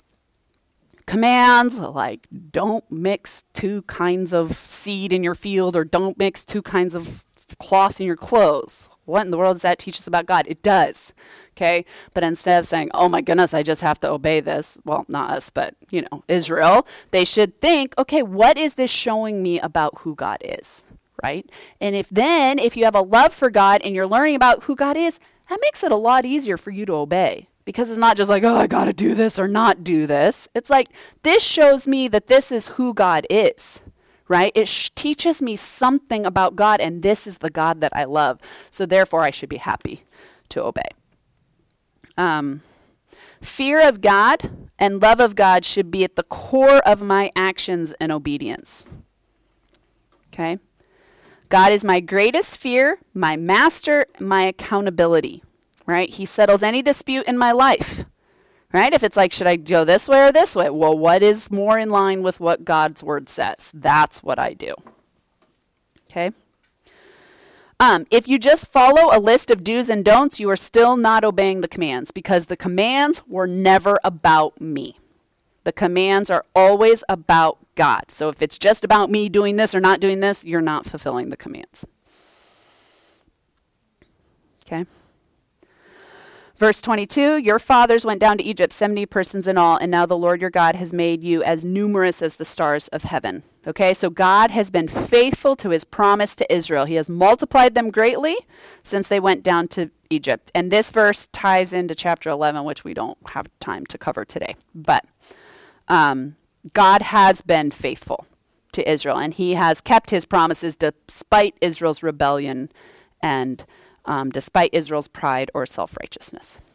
commands like don't mix two kinds of seed in your field, or don't mix two kinds of cloth in your clothes. What in the world does that teach us about God? It does. Okay, but instead of saying, oh my goodness, I just have to obey this, well, not us, but, Israel, they should think, okay, what is this showing me about who God is? Right? And if you have a love for God and you're learning about who God is, that makes it a lot easier for you to obey. Because it's not just like, oh, I got to do this or not do this. It's like, this shows me that this is who God is, right? It teaches me something about God, and this is the God that I love. So therefore, I should be happy to obey. Fear of God, and love of God should be at the core of my actions and obedience. Okay? God is my greatest fear, my master, my accountability, right? He settles any dispute in my life, right? If it's like, should I go this way or this way? Well, what is more in line with what God's word says? That's what I do. Okay? If you just follow a list of do's and don'ts, you are still not obeying the commands, because the commands were never about me. The commands are always about God. So if it's just about me doing this or not doing this, you're not fulfilling the commands. Okay? Verse 22, your fathers went down to Egypt, 70 persons in all, and now the Lord your God has made you as numerous as the stars of heaven. Okay, so God has been faithful to his promise to Israel. He has multiplied them greatly since they went down to Egypt. And this verse ties into chapter 11, which we don't have time to cover today. But God has been faithful to Israel, and he has kept his promises despite Israel's rebellion and despite Israel's pride or self-righteousness.